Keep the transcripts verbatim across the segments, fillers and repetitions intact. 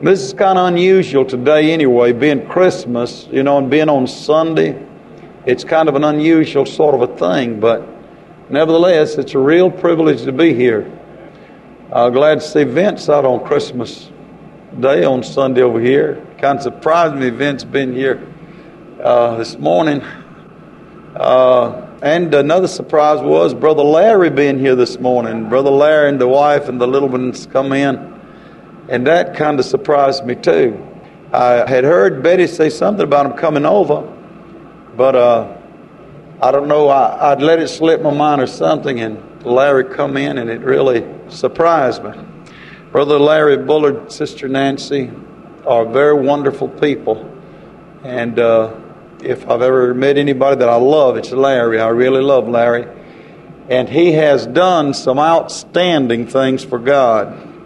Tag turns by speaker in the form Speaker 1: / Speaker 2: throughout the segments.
Speaker 1: This is kind of unusual today anyway, being Christmas, you know, and being on Sunday. It's kind of an unusual sort of a thing, but nevertheless, it's a real privilege to be here. Uh, glad to see Vince out on Christmas Day on Sunday over here. Kind of surprised me Vince been here uh, this morning. Uh, and another surprise was Brother Larry being here this morning. Brother Larry and the wife and the little ones come in. And that kind of surprised me too. I had heard Betty say something about him coming over. But uh, I don't know, I, I'd let it slip my mind or something. And Larry come in and it really surprised me. Brother Larry Bullard, Sister Nancy are very wonderful people. And uh, if I've ever met anybody that I love, it's Larry. I really love Larry. And he has done some outstanding things for God.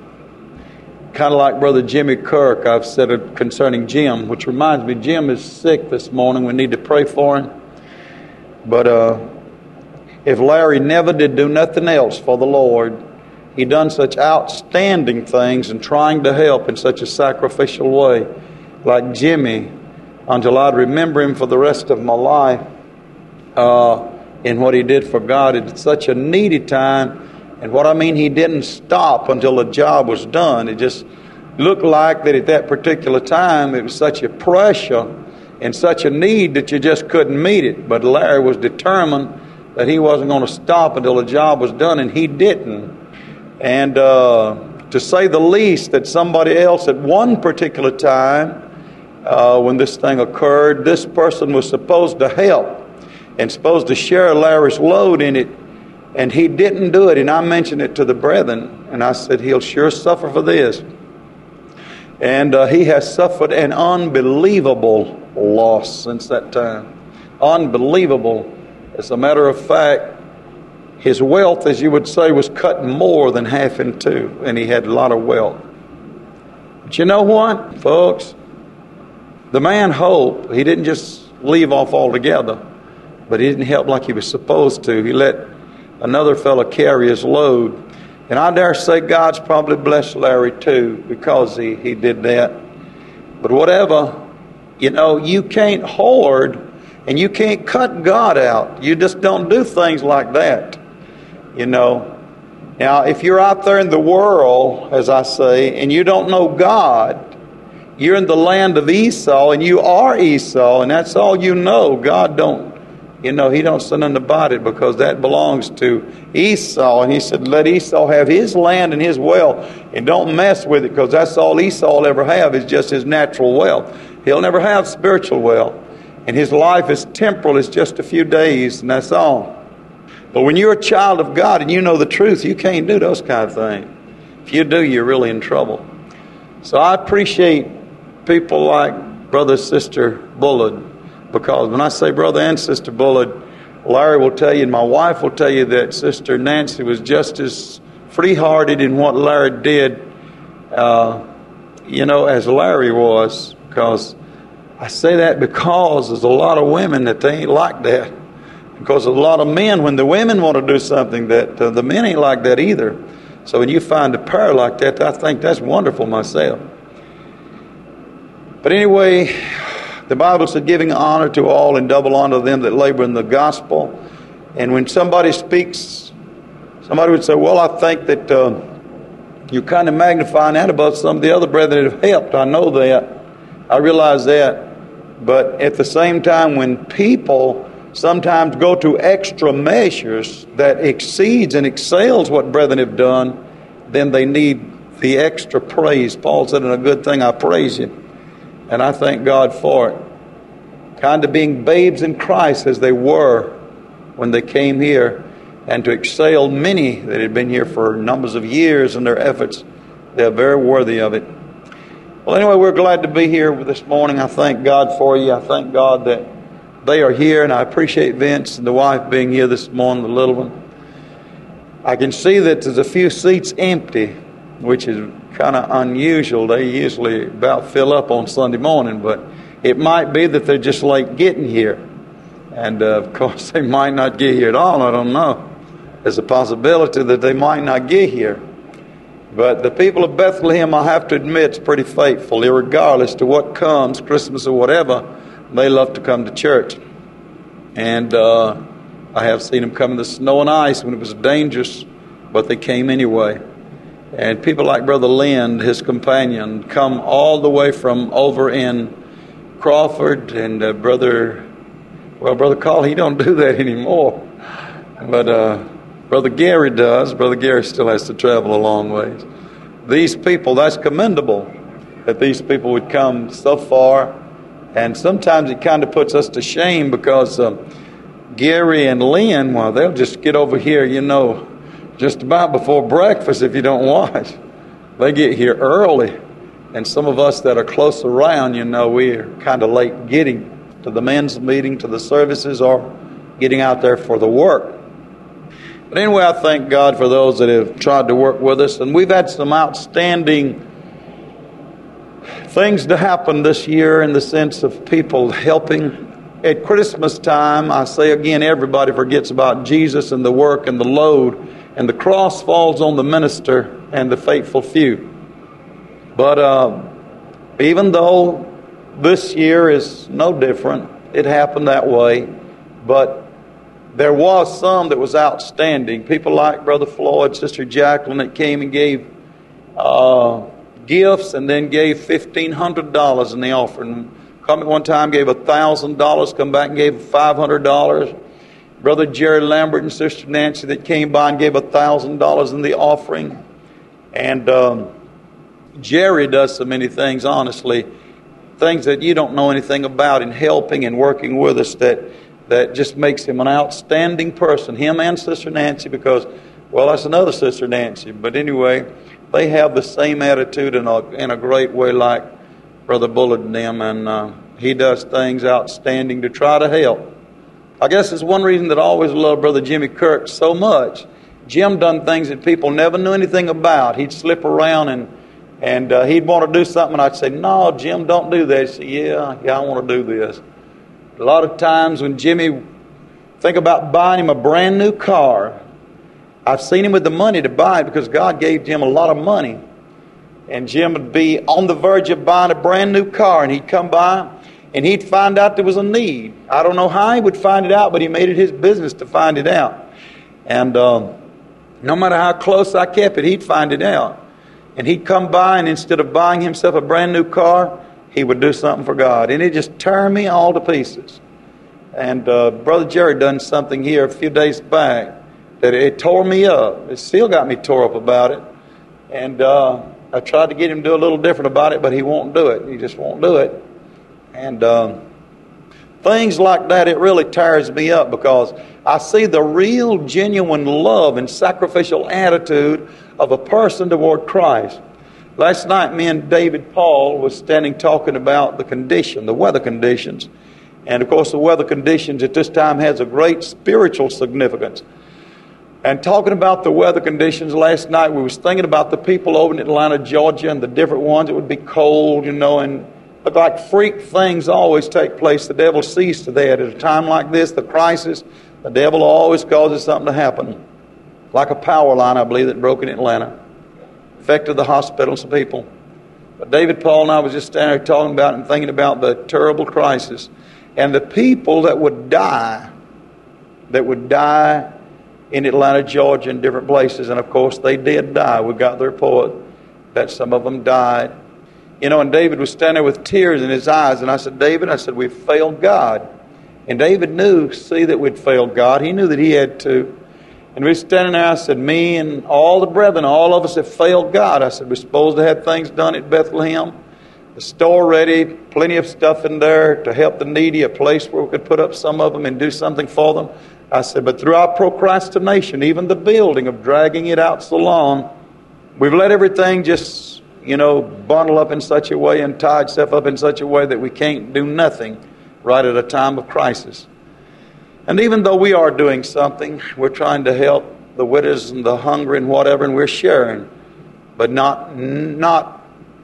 Speaker 1: Kind of like Brother Jimmy Kirk, I've said it concerning Jim, which reminds me, Jim is sick this morning. We need to pray for him. But uh, if Larry never did do nothing else for the Lord, he done such outstanding things and trying to help in such a sacrificial way, like Jimmy, until I'd remember him for the rest of my life uh, in what he did for God at such a needy time. And what I mean, he didn't stop until the job was done. It just looked like that at that particular time it was such a pressure and such a need that you just couldn't meet it. But Larry was determined that he wasn't going to stop until the job was done, and he didn't. And uh, to say the least, that somebody else at one particular time, uh, when this thing occurred, this person was supposed to help and supposed to share Larry's load in it, and he didn't do it. And I mentioned it to the brethren, and I said, he'll sure suffer for this. And uh, he has suffered an unbelievable loss since that time. Unbelievable. As a matter of fact, his wealth, as you would say, was cut more than half in two, and he had a lot of wealth. But you know what, folks? The man Hope, he didn't just leave off altogether, but he didn't help like he was supposed to. He let another fellow carry his load. And I dare say God's probably blessed Larry too, because he, he did that. But whatever, you know, you can't hoard and you can't cut God out. You just don't do things like that. You know, now if you're out there in the world, as I say, and you don't know God, you're in the land of Esau, and you are Esau, and that's all you know. God don't, you know, he don't say nothing about it, because that belongs to Esau. And he said, let Esau have his land and his wealth, and don't mess with it, because that's all Esau will ever have is just his natural wealth. He'll never have spiritual wealth, and his life is temporal. It's just a few days, and that's all. But when you're a child of God and you know the truth, you can't do those kind of things. If you do, you're really in trouble. So I appreciate people like Brother and Sister Bullard, because when I say Brother and Sister Bullard, Larry will tell you and my wife will tell you that Sister Nancy was just as free-hearted in what Larry did, uh, you know, as Larry was. Because I say that because there's a lot of women that they ain't like that. Because a lot of men, when the women want to do something, that uh, the men ain't like that either. So when you find a pair like that, I think that's wonderful myself. But anyway, the Bible said, giving honor to all and double honor to them that labor in the gospel. And when somebody speaks, somebody would say, well, I think that uh, you're kind of magnifying that above some of the other brethren that have helped. I know that. I realize that. But at the same time, when people sometimes go to extra measures that exceeds and excels what brethren have done, then they need the extra praise. Paul said, in a good thing I praise you. And I thank God for it. Kind of being babes in Christ as they were when they came here, and to excel many that had been here for numbers of years in their efforts. They're very worthy of it. Well, anyway, we're glad to be here this morning. I thank God for you. I thank God that they are here, and I appreciate Vince and the wife being here this morning, the little one. I can see that there's a few seats empty, which is kind of unusual. They usually about fill up on Sunday morning, but it might be that they're just late getting here. And uh, of course, they might not get here at all. I don't know. There's a possibility that they might not get here. But the people of Bethlehem, I have to admit, is pretty faithful. Irregardless to what comes, Christmas or whatever, they love to come to church. And uh, I have seen them come in the snow and ice when it was dangerous, but they came anyway. And people like Brother Lind, his companion, come all the way from over in Crawford, and uh, Brother, well, Brother Carl, he don't do that anymore. But uh, Brother Gary does. Brother Gary still has to travel a long ways. These people, that's commendable that these people would come so far. And sometimes it kind of puts us to shame because uh, Gary and Lynn, well, they'll just get over here, you know, just about before breakfast if you don't watch. They get here early. And some of us that are close around, you know, we're kind of late getting to the men's meeting, to the services, or getting out there for the work. But anyway, I thank God for those that have tried to work with us. And we've had some outstanding things to happen this year in the sense of people helping. At Christmas time, I say again, everybody forgets about Jesus and the work and the load, and the cross falls on the minister and the faithful few. But uh, even though this year is no different, it happened that way, but there was some that was outstanding. People like Brother Floyd, Sister Jacqueline that came and gave uh, gifts and then gave fifteen hundred dollars in the offering. Come at one time, gave one thousand dollars, come back and gave five hundred dollars. Brother Jerry Lambert and Sister Nancy that came by and gave one thousand dollars in the offering. And um, Jerry does so many things, honestly, things that you don't know anything about in helping and working with us that, that just makes him an outstanding person, him and Sister Nancy, because, well, that's another Sister Nancy. But anyway, they have the same attitude in a, in a great way like Brother Bullard and them, and uh, he does things outstanding to try to help. I guess it's one reason that I always loved Brother Jimmy Kirk so much. Jim done things that people never knew anything about. He'd slip around and and uh, he'd want to do something, and I'd say, "No, Jim, don't do that." He'd say, "Yeah, yeah, I want to do this." A lot of times when Jimmy think about buying him a brand new car, I've seen him with the money to buy it because God gave Jim a lot of money. And Jim would be on the verge of buying a brand new car, and he'd come by and he'd find out there was a need. I don't know how he would find it out, but he made it his business to find it out. And um, no matter how close I kept it, he'd find it out. And he'd come by, and instead of buying himself a brand new car, he would do something for God. And it just turned me all to pieces. And uh, Brother Jerry done something here a few days back that it tore me up. It still got me tore up about it. And uh, I tried to get him to do a little different about it, but he won't do it. He just won't do it. And um, things like that, it really tears me up because I see the real, genuine love and sacrificial attitude of a person toward Christ. Last night, me and David Paul was standing talking about the condition, the weather conditions. And of course, the weather conditions at this time has a great spiritual significance. And talking about the weather conditions last night, we was thinking about the people over in Atlanta, Georgia, and the different ones. It would be cold, you know, and look like freak things always take place. The devil sees to that. At a time like this, the crisis, the devil always causes something to happen. Like a power line, I believe, that broke in Atlanta. Affected the hospitals and people. But David Paul and I was just standing there talking about and thinking about the terrible crisis. And the people that would die, that would die in Atlanta, Georgia, and different places. And of course, they did die. We got the report that some of them died. You know, and David was standing there with tears in his eyes. And I said, David, I said, we've failed God. And David knew, see, that we'd failed God. He knew that he had to. And we were standing there, I said, me and all the brethren, all of us have failed God. I said, we're supposed to have things done at Bethlehem. The store ready, plenty of stuff in there to help the needy, a place where we could put up some of them and do something for them. I said, but through our procrastination, even the building of dragging it out so long, we've let everything just, you know, bundle up in such a way and tie itself up in such a way that we can't do nothing right at a time of crisis. And even though we are doing something, we're trying to help the widows and the hungry and whatever, and we're sharing, but not not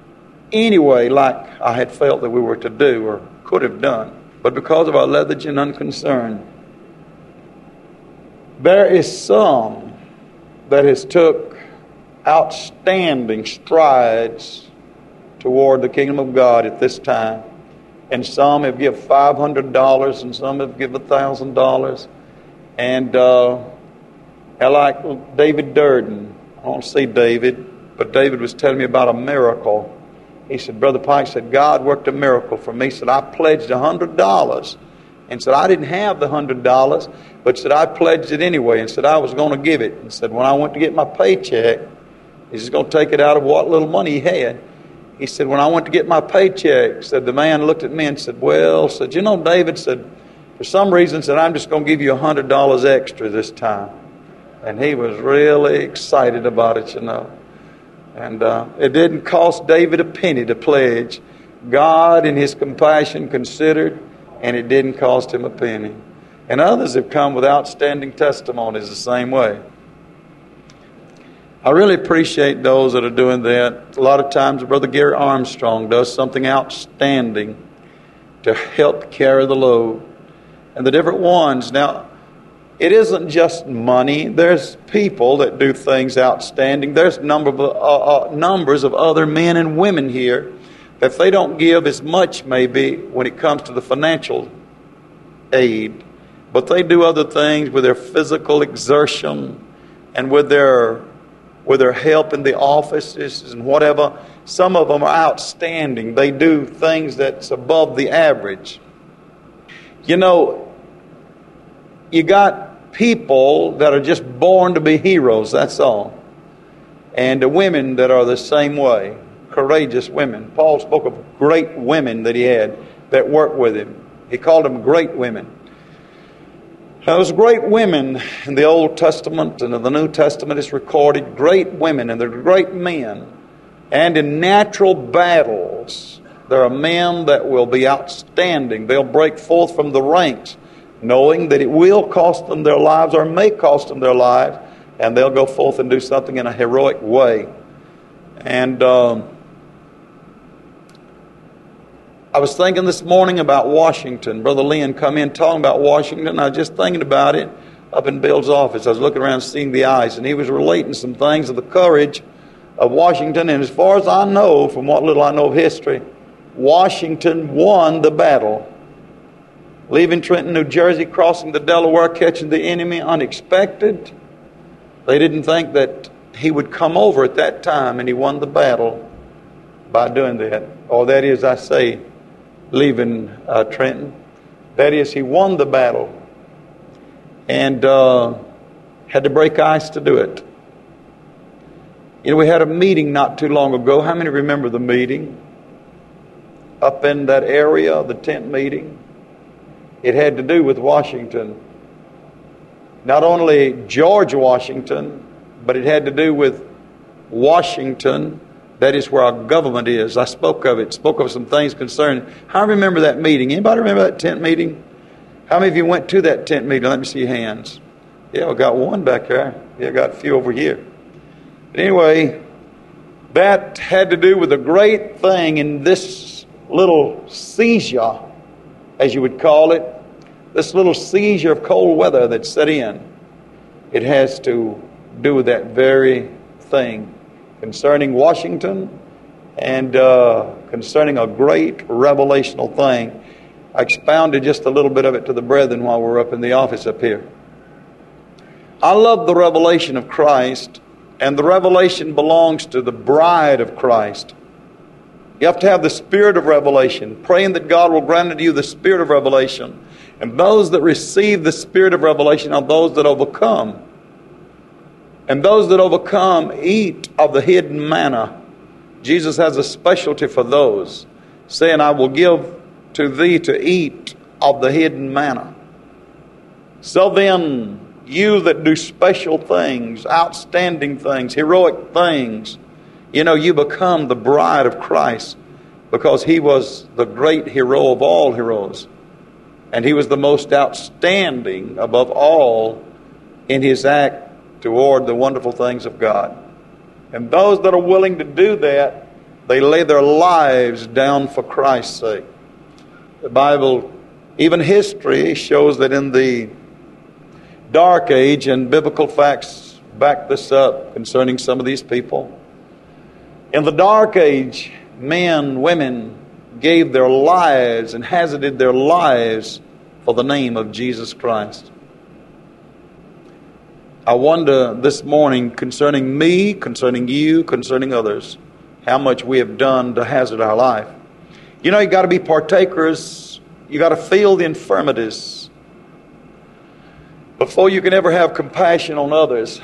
Speaker 1: anyway like I had felt that we were to do or could have done, but because of our lethargy and unconcern. There is some that has took outstanding strides toward the kingdom of God at this time. And some have given five hundred dollars and some have given one thousand dollars. And uh, I like David Durden. I don't see David, but David was telling me about a miracle. He said, Brother Pike said, God worked a miracle for me. He said, I pledged one hundred dollars. And said, I didn't have the one hundred dollars, but said, I pledged it anyway. And said, I was going to give it. And said, when I went to get my paycheck, he's just going to take it out of what little money he had. He said, when I went to get my paycheck, said, the man looked at me and said, well, said, you know, David, said, for some reason, said, I'm just going to give you one hundred dollars extra this time. And he was really excited about it, you know. And uh, it didn't cost David a penny to pledge. God in his compassion considered, and it didn't cost him a penny. And others have come with outstanding testimonies the same way. I really appreciate those that are doing that. A lot of times Brother Gary Armstrong does something outstanding to help carry the load. And the different ones. Now, it isn't just money. There's people that do things outstanding. There's number of, uh, uh, numbers of other men and women here that they don't give as much maybe when it comes to the financial aid. But they do other things with their physical exertion and with their with their help in the offices and whatever. Some of them are outstanding. They do things that's above the average. You know, you got people that are just born to be heroes, that's all. And the women that are the same way, courageous women. Paul spoke of great women that he had that worked with him. He called them great women. Now, those great women in the Old Testament and in the New Testament is recorded, great women and they're great men. And in natural battles, there are men that will be outstanding. They'll break forth from the ranks, knowing that it will cost them their lives or may cost them their lives, and they'll go forth and do something in a heroic way. And um, I was thinking this morning about Washington. Brother Lynn come in talking about Washington. I was just thinking about it up in Bill's office. I was looking around seeing the ice, and he was relating some things of the courage of Washington. And as far as I know, from what little I know of history, Washington won the battle. Leaving Trenton, New Jersey, crossing the Delaware, catching the enemy unexpected. They didn't think that he would come over at that time, and he won the battle by doing that. Or that is, I say, leaving uh, Trenton. That is, he won the battle and uh, had to break ice to do it. You know, we had a meeting not too long ago. How many remember the meeting? Up in that area, the tent meeting. It had to do with Washington. Not only George Washington, but it had to do with Washington. That is where our government is. I spoke of it, spoke of some things concerning. I remember that meeting. Anybody remember that tent meeting? How many of you went to that tent meeting? Let me see your hands. Yeah, we got one back there. Yeah, got a few over here. But anyway, that had to do with a great thing in this little seizure, as you would call it, this little seizure of cold weather that set in. It has to do with that very thing concerning Washington and uh, concerning a great revelational thing. I expounded just a little bit of it to the brethren while we were up in the office up here. I love the revelation of Christ, and the revelation belongs to the bride of Christ. You have to have the spirit of revelation, praying that God will grant unto you the spirit of revelation. And those that receive the spirit of revelation are those that overcome. And those that overcome eat of the hidden manna. Jesus has a specialty for those, saying, I will give to thee to eat of the hidden manna. So then, you that do special things, outstanding things, heroic things, you know, you become the bride of Christ because he was the great hero of all heroes. And he was the most outstanding above all in his act toward the wonderful things of God. And those that are willing to do that, they lay their lives down for Christ's sake. The Bible, even history, shows that in the dark age, and biblical facts back this up concerning some of these people. In the dark age, men, women gave their lives and hazarded their lives for the name of Jesus Christ. I wonder this morning concerning me, concerning you, concerning others, how much we have done to hazard our life. You know, you got to be partakers. You got to feel the infirmities before you can ever have compassion on others.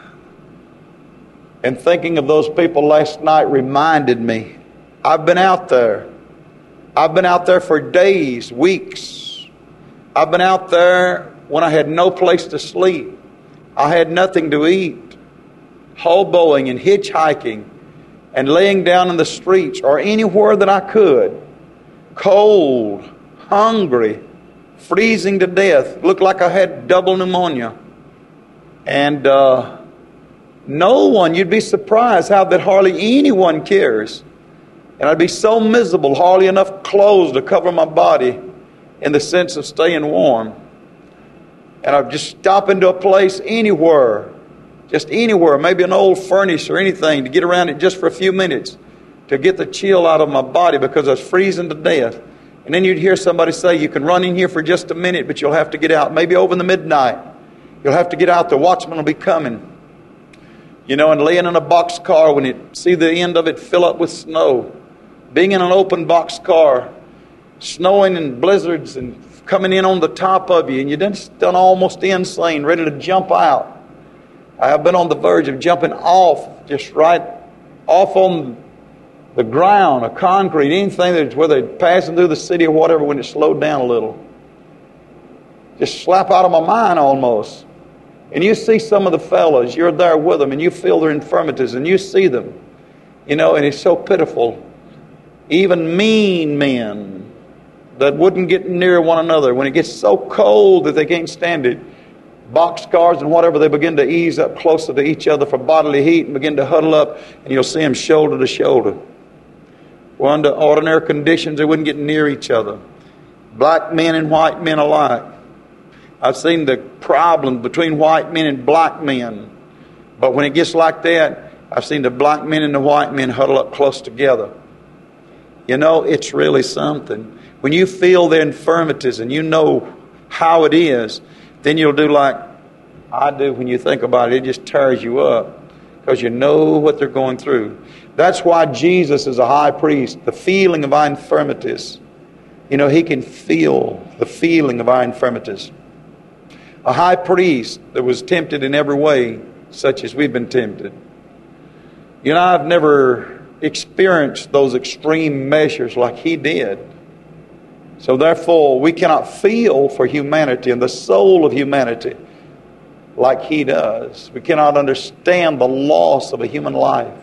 Speaker 1: And thinking of those people last night reminded me, I've been out there. I've been out there for days, weeks. I've been out there when I had no place to sleep. I had nothing to eat. Hoboing and hitchhiking and laying down in the streets or anywhere that I could. Cold, hungry, freezing to death. Looked like I had double pneumonia. And uh, no one, you'd be surprised how that hardly anyone cares. And I'd be so miserable, hardly enough clothes to cover my body in the sense of staying warm. And I'd just stop into a place anywhere, just anywhere, maybe an old furnace or anything, to get around it just for a few minutes to get the chill out of my body because I was freezing to death. And then you'd hear somebody say, you can run in here for just a minute, but you'll have to get out. Maybe over in the midnight. You'll have to get out. The watchman will be coming. You know, and laying in a boxcar when you see the end of it fill up with snow. Being in an open boxcar, snowing and blizzards and coming in on the top of you, and you're just done almost insane, ready to jump out. I have been on the verge of jumping off, just right off on the ground, or concrete, anything that's whether it's passing through the city or whatever, when it slowed down a little. Just slap out of my mind almost. And you see some of the fellows, you're there with them, and you feel their infirmities, and you see them. You know, and it's so pitiful. Even mean men that wouldn't get near one another, when it gets so cold that they can't stand it, boxcars and whatever, they begin to ease up closer to each other for bodily heat and begin to huddle up, and you'll see them shoulder to shoulder. Well, under ordinary conditions, they wouldn't get near each other. Black men and white men alike. I've seen the problem between white men and black men. But when it gets like that, I've seen the black men and the white men huddle up close together. You know, it's really something. When you feel their infirmities and you know how it is, then you'll do like I do when you think about it. It just tears you up because you know what they're going through. That's why Jesus is a high priest. The feeling of our infirmities. You know, he can feel the feeling of our infirmities. A high priest that was tempted in every way, such as we've been tempted. You know, I've never experienced those extreme measures like he did. So therefore, we cannot feel for humanity and the soul of humanity like he does. We cannot understand the loss of a human life.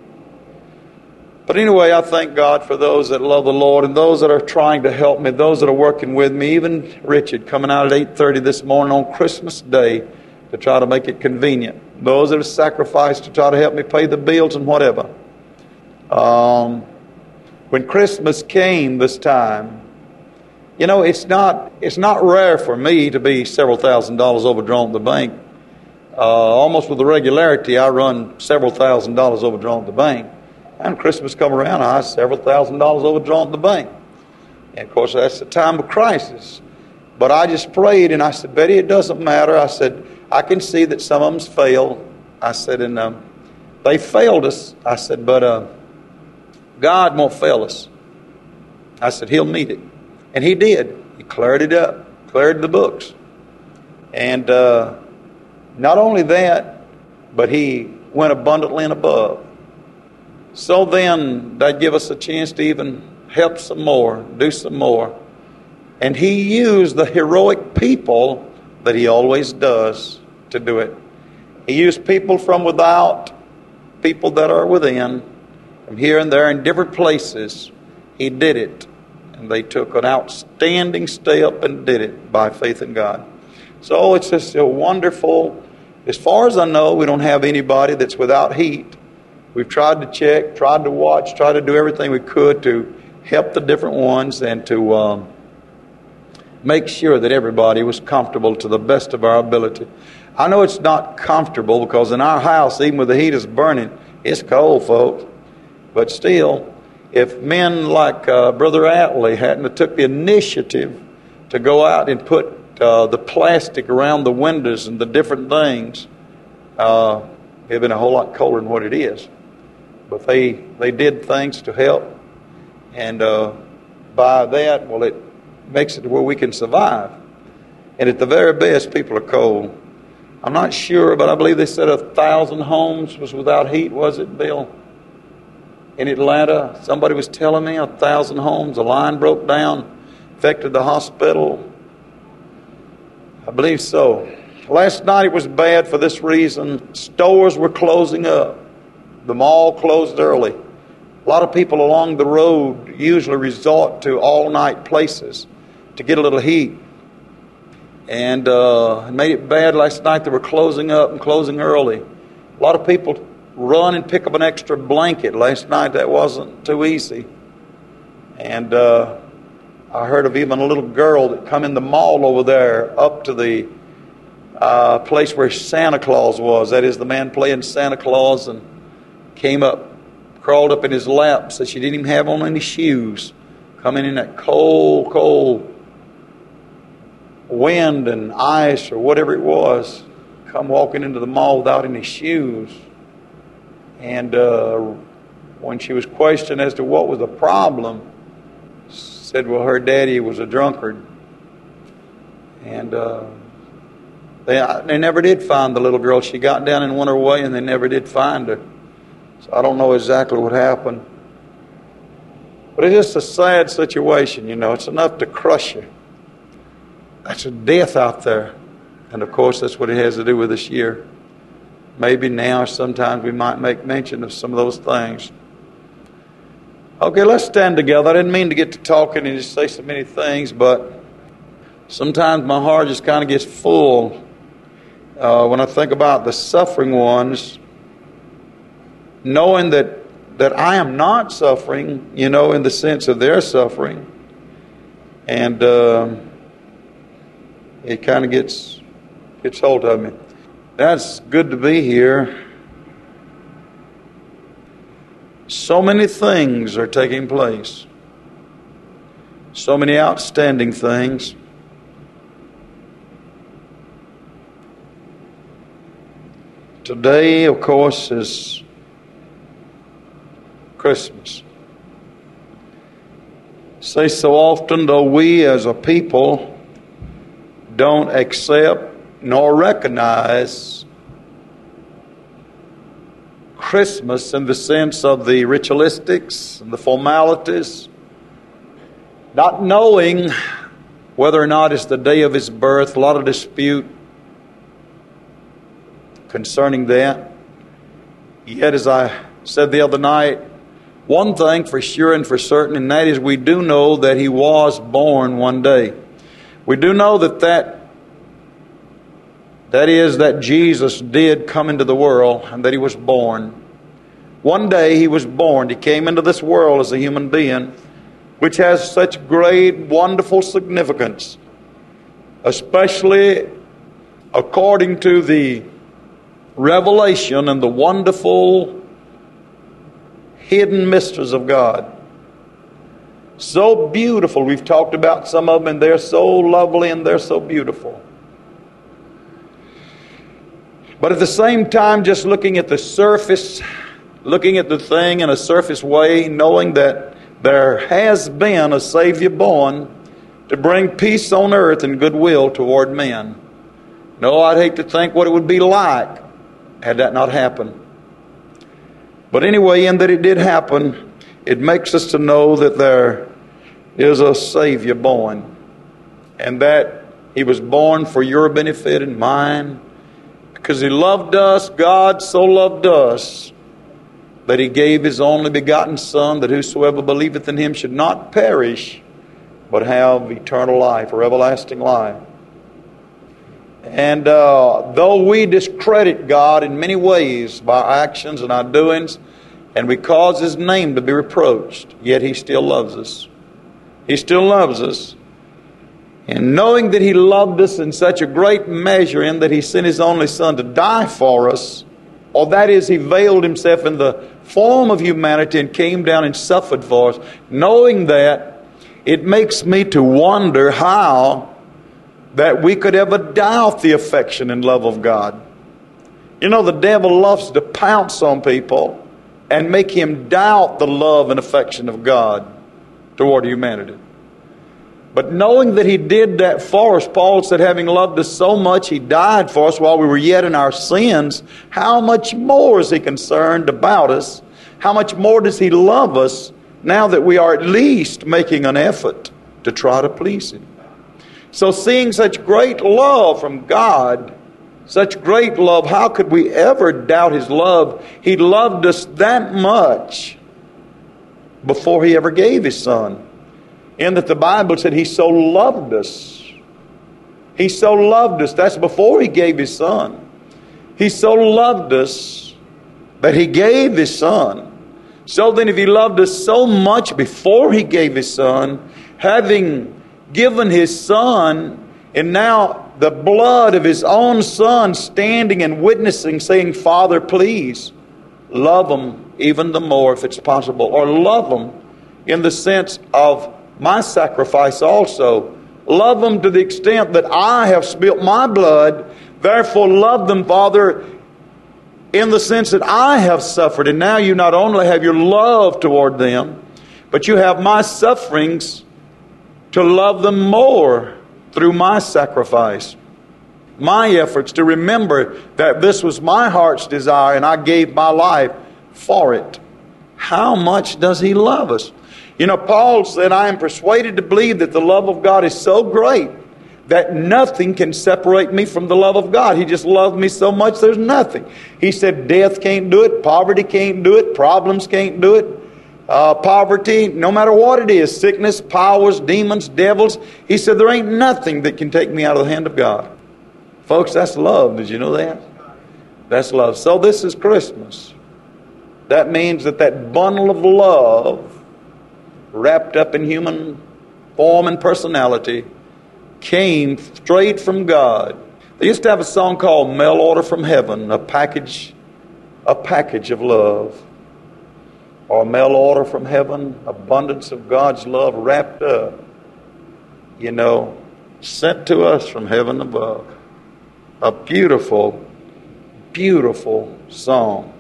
Speaker 1: But anyway, I thank God for those that love the Lord and those that are trying to help me, those that are working with me, even Richard coming out at eight thirty this morning on Christmas Day to try to make it convenient. Those that have sacrificed to try to help me pay the bills and whatever. Um, when Christmas came this time, you know, it's not it's not rare for me to be several thousand dollars overdrawn at the bank. Uh, almost with the regularity, I run several thousand dollars overdrawn at the bank. And Christmas come around, I have several thousand dollars overdrawn at the bank. And of course, that's the time of crisis. But I just prayed and I said, Betty, it doesn't matter. I said, I can see that some of them's failed. I said, and um, they failed us. I said, but uh, God won't fail us. I said, he'll meet it. And he did. He cleared it up, cleared the books. And uh, not only that, but he went abundantly and above. So then, that give us a chance to even help some more, do some more. And he used the heroic people that he always does to do it. He used people from without, people that are within, from here and there in different places. He did it. And they took an outstanding step and did it by faith in God. So it's just a wonderful, as far as I know, we don't have anybody that's without heat. We've tried to check, tried to watch, tried to do everything we could to help the different ones and to um, make sure that everybody was comfortable to the best of our ability. I know it's not comfortable because in our house, even with the heaters burning, it's cold, folks. But still, if men like uh, Brother Atlee hadn't have took the initiative to go out and put uh, the plastic around the windows and the different things, uh, it'd have been a whole lot colder than what it is. But they they did things to help, and uh, by that, well, it makes it to where we can survive. And at the very best, people are cold. I'm not sure, but I believe they said a thousand homes was without heat, was it, Bill? In Atlanta, somebody was telling me a thousand homes, a line broke down, affected the hospital. I believe so. Last night it was bad for this reason. Stores were closing up. The mall closed early. A lot of people along the road usually resort to all-night places to get a little heat. And uh, it made it bad last night. They were closing up and closing early. A lot of people run and pick up an extra blanket. Last night that wasn't too easy. And uh, I heard of even a little girl that come in the mall over there up to the uh, place where Santa Claus was. That is, the man playing Santa Claus, and came up, crawled up in his lap, said she didn't even have on any shoes. Coming in that cold, cold wind and ice or whatever it was, come walking into the mall without any shoes. And uh, when she was questioned as to what was the problem, said, well, her daddy was a drunkard. And uh, they, they never did find the little girl. She got down and went her way, and they never did find her. So I don't know exactly what happened. But it's just a sad situation, you know. It's enough to crush you. That's a death out there. And of course, that's what it has to do with this year. Maybe now, sometimes we might make mention of some of those things. Okay, let's stand together. I didn't mean to get to talking and just say so many things, but sometimes my heart just kind of gets full uh, when I think about the suffering ones, knowing that, that I am not suffering, you know, in the sense of their suffering. And uh, it kind of gets gets hold of me. That's good to be here. So many things are taking place. So many outstanding things. Today, of course, is Christmas. Say so often, though we as a people don't accept nor recognize Christmas in the sense of the ritualistics and the formalities, not knowing whether or not it's the day of his birth. A lot of dispute concerning that. Yet, as I said the other night, one thing for sure and for certain, and that is we do know that he was born one day. We do know that that That is, that Jesus did come into the world and that he was born. One day he was born. He came into this world as a human being, which has such great, wonderful significance, especially according to the revelation and the wonderful hidden mysteries of God. So beautiful. We've talked about some of them, and they're so lovely and they're so beautiful. But at the same time, just looking at the surface, looking at the thing in a surface way, knowing that there has been a Savior born to bring peace on earth and goodwill toward men. No, I'd hate to think what it would be like had that not happened. But anyway, in that it did happen, it makes us to know that there is a Savior born, and that he was born for your benefit and mine. Because he loved us, God so loved us, that he gave his only begotten Son, that whosoever believeth in him should not perish, but have eternal life or everlasting life. And uh, though we discredit God in many ways by our actions and our doings, and we cause his name to be reproached, yet he still loves us. He still loves us. And knowing that He loved us in such a great measure, in that He sent His only Son to die for us, or that is, He veiled Himself in the form of humanity and came down and suffered for us. Knowing that, it makes me to wonder how that we could ever doubt the affection and love of God. You know, the devil loves to pounce on people and make him doubt the love and affection of God toward humanity. But knowing that He did that for us, Paul said, having loved us so much, He died for us while we were yet in our sins, how much more is He concerned about us? How much more does He love us now that we are at least making an effort to try to please Him? So seeing such great love from God, such great love, how could we ever doubt His love? He loved us that much before He ever gave His Son. In that the Bible said He so loved us. He so loved us. That's before He gave His Son. He so loved us that He gave His Son. So then if He loved us so much before He gave His Son, having given His Son, and now the blood of His own Son standing and witnessing, saying, Father, please love them even the more if it's possible. Or love them in the sense of my sacrifice also. Love them to the extent that I have spilt my blood. Therefore love them, Father, in the sense that I have suffered. And now you not only have your love toward them, but you have my sufferings to love them more through my sacrifice. My efforts to remember that this was my heart's desire and I gave my life for it. How much does He love us? You know, Paul said, I am persuaded to believe that the love of God is so great that nothing can separate me from the love of God. He just loved me so much, there's nothing. He said, death can't do it, poverty can't do it, problems can't do it, uh, poverty, no matter what it is, sickness, powers, demons, devils. He said, there ain't nothing that can take me out of the hand of God. Folks, that's love. Did you know that? That's love. So this is Christmas. That means that that bundle of love, wrapped up in human form and personality, came straight from God. They used to have a song called Mail Order from Heaven, a package, a package of love. Or mail order from heaven, abundance of God's love wrapped up, you know, sent to us from heaven above. A beautiful, beautiful song.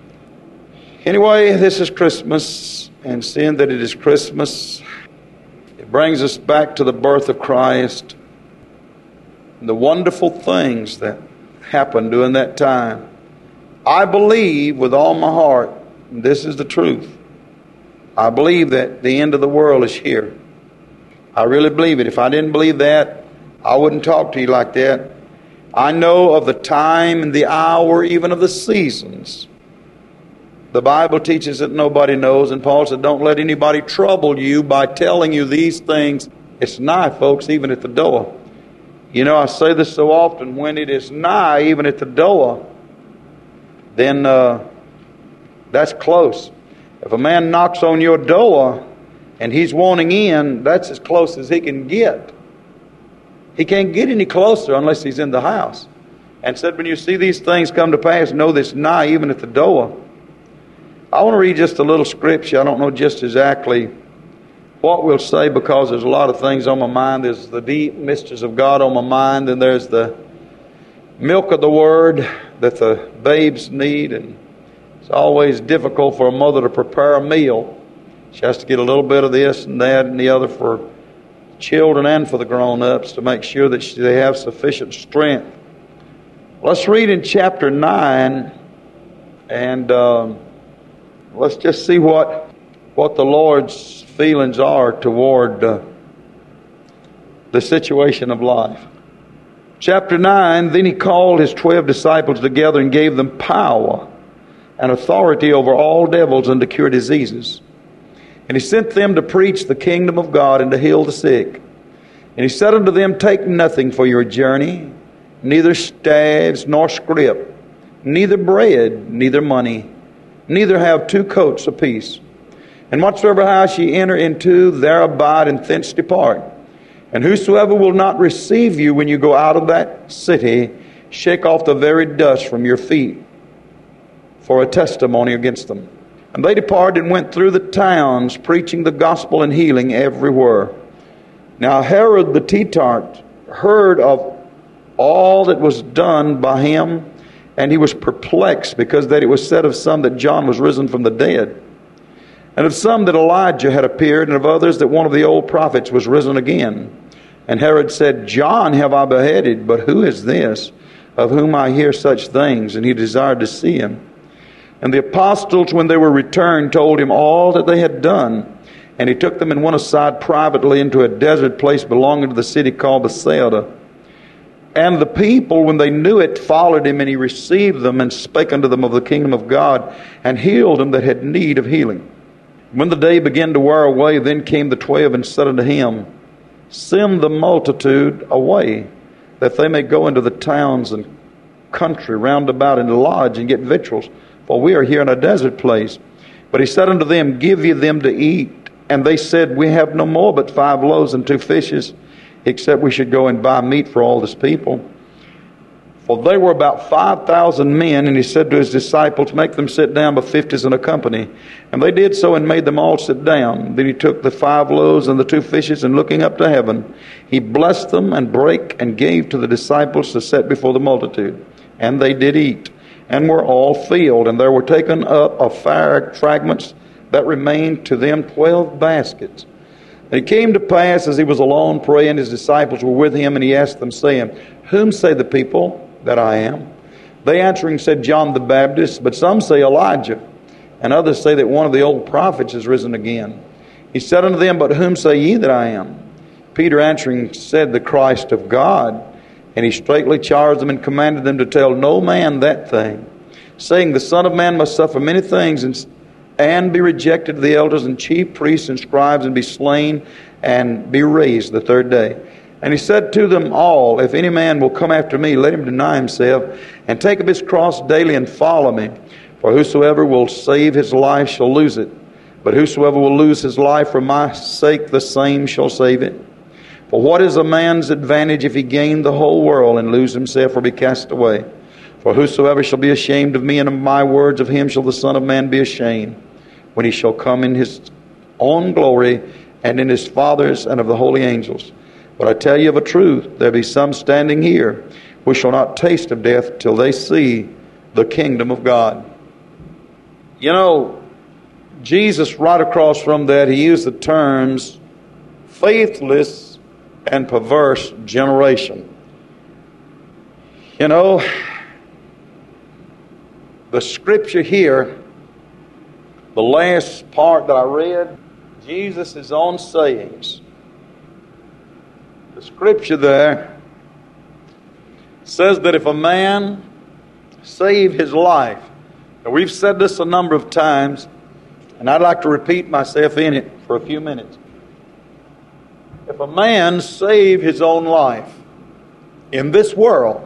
Speaker 1: Anyway, this is Christmas, and seeing that it is Christmas, it brings us back to the birth of Christ and the wonderful things that happened during that time. I believe with all my heart, and this is the truth, I believe that the end of the world is here. I really believe it. If I didn't believe that, I wouldn't talk to you like that. I know of the time and the hour, even of the seasons. The Bible teaches that nobody knows, and Paul said, don't let anybody trouble you by telling you these things. It's nigh, folks, even at the door. You know, I say this so often, when it is nigh, even at the door, then uh, that's close. If a man knocks on your door and he's wanting in, that's as close as he can get. He can't get any closer unless he's in the house. And said, when you see these things come to pass, know this nigh, even at the door. I want to read just a little scripture. I don't know just exactly what we'll say, because there's a lot of things on my mind. There's the deep mysteries of God on my mind, and there's the milk of the Word that the babes need. And it's always difficult for a mother to prepare a meal. She has to get a little bit of this and that and the other for children and for the grown-ups to make sure that they have sufficient strength. Let's read in chapter nine, and um, let's just see what what the Lord's feelings are toward uh, the situation of life. Chapter nine, then He called His twelve disciples together and gave them power and authority over all devils and to cure diseases. And He sent them to preach the kingdom of God and to heal the sick. And He said unto them, take nothing for your journey, neither staves nor scrip, neither bread, neither money, neither have two coats apiece. And whatsoever house ye enter into, there abide, and thence depart. And whosoever will not receive you when you go out of that city, shake off the very dust from your feet for a testimony against them. And they departed and went through the towns, preaching the gospel and healing everywhere. Now Herod the Tetrarch heard of all that was done by him, and he was perplexed, because that it was said of some that John was risen from the dead, and of some that Elijah had appeared, and of others that one of the old prophets was risen again. And Herod said, John have I beheaded, but who is this of whom I hear such things? And he desired to see him. And the apostles, when they were returned, told him all that they had done. And he took them and went aside privately into a desert place belonging to the city called Bethsaida. And the people, when they knew it, followed him, and he received them and spake unto them of the kingdom of God, and healed them that had need of healing. When the day began to wear away, then came the twelve and said unto him, Send the multitude away, that they may go into the towns and country round about and lodge and get victuals, for we are here in a desert place. But he said unto them, Give ye them to eat. And they said, We have no more but five loaves and two fishes, except we should go and buy meat for all this people. For they were about five thousand men. And he said to his disciples, Make them sit down by fifties in a company. And they did so, and made them all sit down. Then he took the five loaves and the two fishes, and looking up to heaven, he blessed them, and brake, and gave to the disciples to set before the multitude. And they did eat, and were all filled. And there were taken up of fire fragments that remained to them twelve baskets. And it came to pass, as he was alone praying, his disciples were with him, and he asked them, saying, Whom say the people that I am? They answering said, John the Baptist, but some say Elijah, and others say that one of the old prophets is risen again. He said unto them, But whom say ye that I am? Peter answering said, The Christ of God. And he straightly charged them and commanded them to tell no man that thing, saying, The Son of Man must suffer many things, and and be rejected of the elders and chief priests and scribes, and be slain, and be raised the third day. And he said to them all, If any man will come after me, let him deny himself, and take up his cross daily, and follow me. For whosoever will save his life shall lose it, but whosoever will lose his life for my sake, the same shall save it. For what is a man's advantage if he gain the whole world, and lose himself, or be cast away? For whosoever shall be ashamed of me and of my words, of him shall the Son of Man be ashamed, when he shall come in his own glory, and in his Father's, and of the holy angels. But I tell you of a truth, there be some standing here who shall not taste of death till they see the kingdom of God. You know, Jesus, right across from that, he used the terms faithless and perverse generation. You know, the scripture here, the last part that I read, Jesus' own sayings. The scripture there says that if a man save his life, now we've said this a number of times, and I'd like to repeat myself in it for a few minutes. If a man save his own life in this world,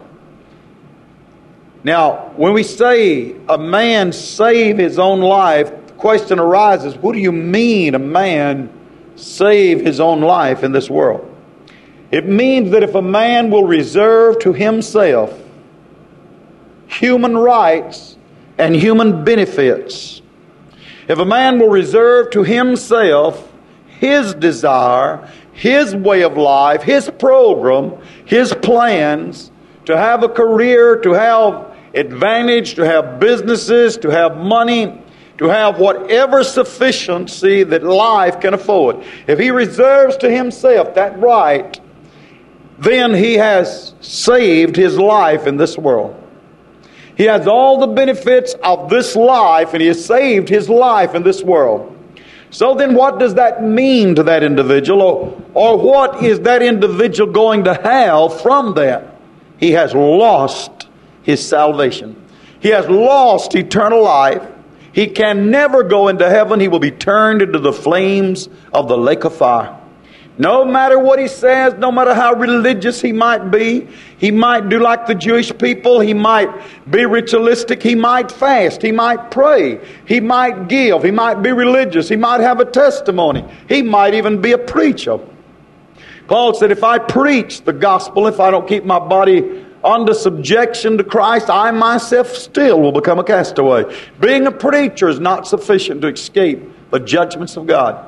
Speaker 1: now when we say a man save his own life, the question arises, what do you mean a man save his own life in this world? It means that if a man will reserve to himself human rights and human benefits, if a man will reserve to himself his desire, his way of life, his program, his plans, to have a career, to have advantage, to have businesses, to have money, to have whatever sufficiency that life can afford. If he reserves to himself that right, then he has saved his life in this world. He has all the benefits of this life, and he has saved his life in this world. So then what does that mean to that individual? Or, or what is that individual going to have from that? He has lost his salvation. He has lost eternal life. He can never go into heaven. He will be turned into the flames of the lake of fire. No matter what he says, no matter how religious he might be, he might do like the Jewish people, he might be ritualistic, he might fast, he might pray, he might give, he might be religious, he might have a testimony, he might even be a preacher. Paul said, if I preach the gospel, if I don't keep my body under subjection to Christ, I myself still will become a castaway. Being a preacher is not sufficient to escape the judgments of God.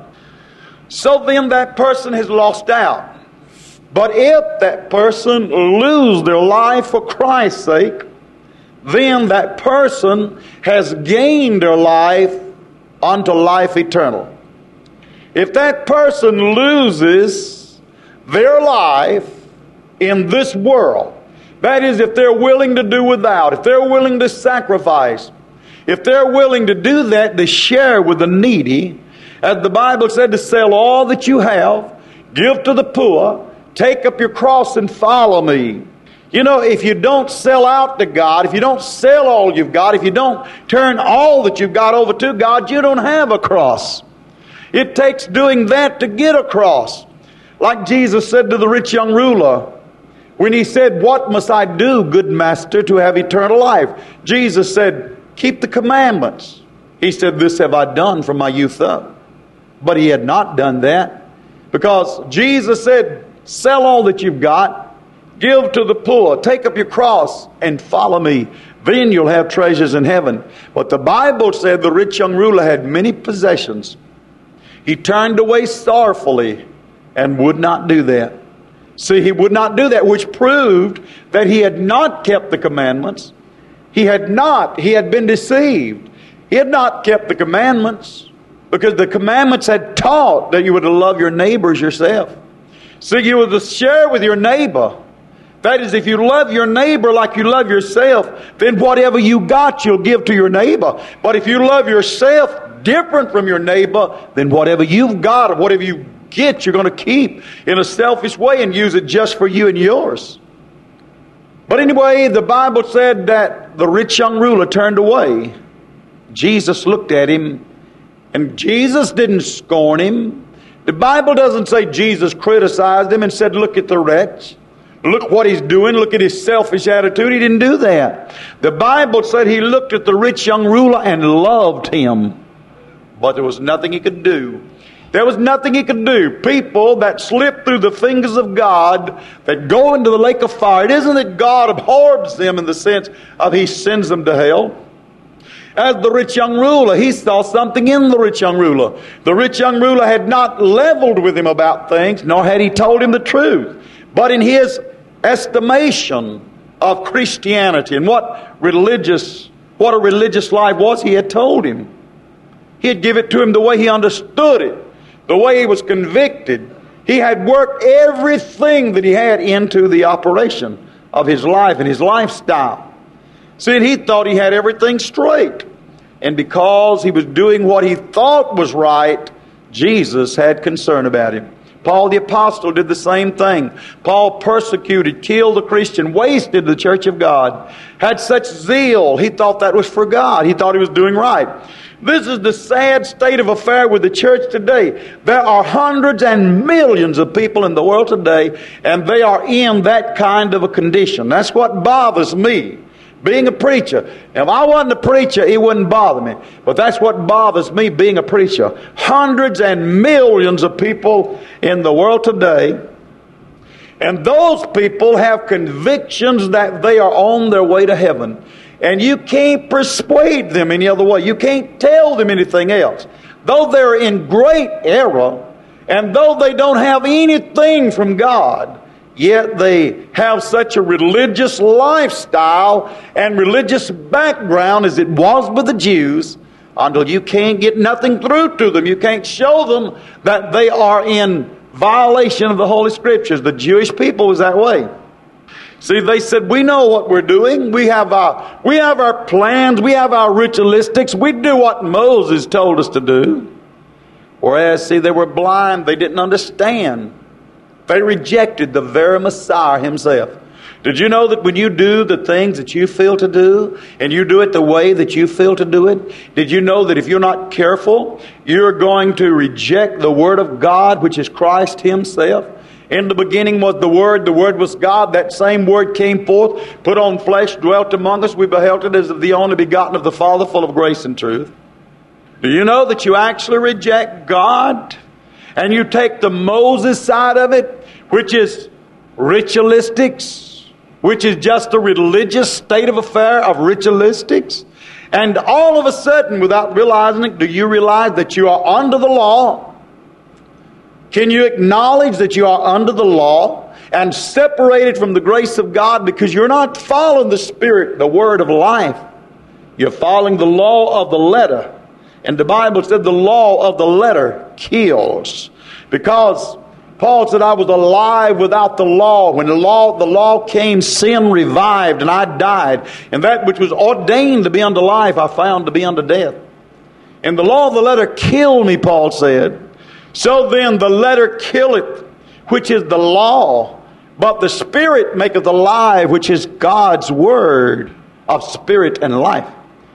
Speaker 1: So then that person has lost out. But if that person lose their life for Christ's sake, then that person has gained their life unto life eternal. If that person loses their life in this world, that is, if they're willing to do without, if they're willing to sacrifice, if they're willing to do that to share with the needy, as the Bible said, to sell all that you have, give to the poor, take up your cross and follow me. You know, if you don't sell out to God, if you don't sell all you've got, if you don't turn all that you've got over to God, you don't have a cross. It takes doing that to get a cross. Like Jesus said to the rich young ruler, when he said, what must I do, good master, to have eternal life? Jesus said, keep the commandments. He said, this have I done from my youth up. But he had not done that, because Jesus said, sell all that you've got, give to the poor, take up your cross, and follow me. Then you'll have treasures in heaven. But the Bible said the rich young ruler had many possessions. He turned away sorrowfully and would not do that. See, he would not do that, which proved that he had not kept the commandments. He had not. He had been deceived. He had not kept the commandments, because the commandments had taught that you were to love your neighbors yourself. So you were to share with your neighbor. That is, if you love your neighbor like you love yourself, then whatever you got, you'll give to your neighbor. But if you love yourself different from your neighbor, then whatever you've got or whatever you get, you're going to keep in a selfish way and use it just for you and yours. But anyway, the Bible said that the rich young ruler turned away. Jesus looked at him, and Jesus didn't scorn him. The Bible doesn't say Jesus criticized him and said, look at the wretch. Look what he's doing. Look at his selfish attitude. He didn't do that. The Bible said he looked at the rich young ruler and loved him. But there was nothing he could do. There was nothing he could do. People that slip through the fingers of God, that go into the lake of fire, it isn't that God abhors them in the sense of he sends them to hell. As the rich young ruler, he saw something in the rich young ruler. The rich young ruler had not leveled with him about things, nor had he told him the truth. But in his estimation of Christianity and what religious, what a religious life was, he had told him. He had given it to him the way he understood it, the way he was convicted. He had worked everything that he had into the operation of his life and his lifestyle. See, and he thought he had everything straight. And because he was doing what he thought was right, Jesus had concern about him. Paul the apostle did the same thing. Paul persecuted, killed the Christian, wasted the church of God, had such zeal. He thought that was for God. He thought he was doing right. This is the sad state of affair with the church today. There are hundreds and millions of people in the world today, and they are in that kind of a condition. That's what bothers me. Being a preacher. If I wasn't a preacher, it wouldn't bother me. But that's what bothers me, being a preacher. Hundreds and millions of people in the world today. And those people have convictions that they are on their way to heaven. And you can't persuade them any other way. You can't tell them anything else. Though they're in great error, and though they don't have anything from God, yet they have such a religious lifestyle and religious background as it was with the Jews, until you can't get nothing through to them. You can't show them that they are in violation of the Holy Scriptures. The Jewish people was that way. See, they said, we know what we're doing. We have our, we have our plans. We have our ritualistics. We do what Moses told us to do. Whereas, see, they were blind. They didn't understand. They rejected the very Messiah himself. Did you know that when you do the things that you feel to do, and you do it the way that you feel to do it, did you know that if you're not careful, you're going to reject the Word of God, which is Christ himself? In the beginning was the Word, the Word was God. That same Word came forth, put on flesh, dwelt among us. We beheld it as of the only begotten of the Father, full of grace and truth. Do you know that you actually reject God? And you take the Moses side of it, which is ritualistics, which is just a religious state of affair of ritualistics. And all of a sudden, without realizing it, do you realize that you are under the law? Can you acknowledge that you are under the law and separated from the grace of God because you're not following the Spirit, the word of life? You're following the law of the letter. And the Bible said the law of the letter kills. Because Paul said, I was alive without the law. When the law, the law came, sin revived, and I died. And that which was ordained to be unto life, I found to be unto death. And the law of the letter killed me, Paul said. So then the letter killeth, which is the law. But the Spirit maketh alive, which is God's word of spirit and life.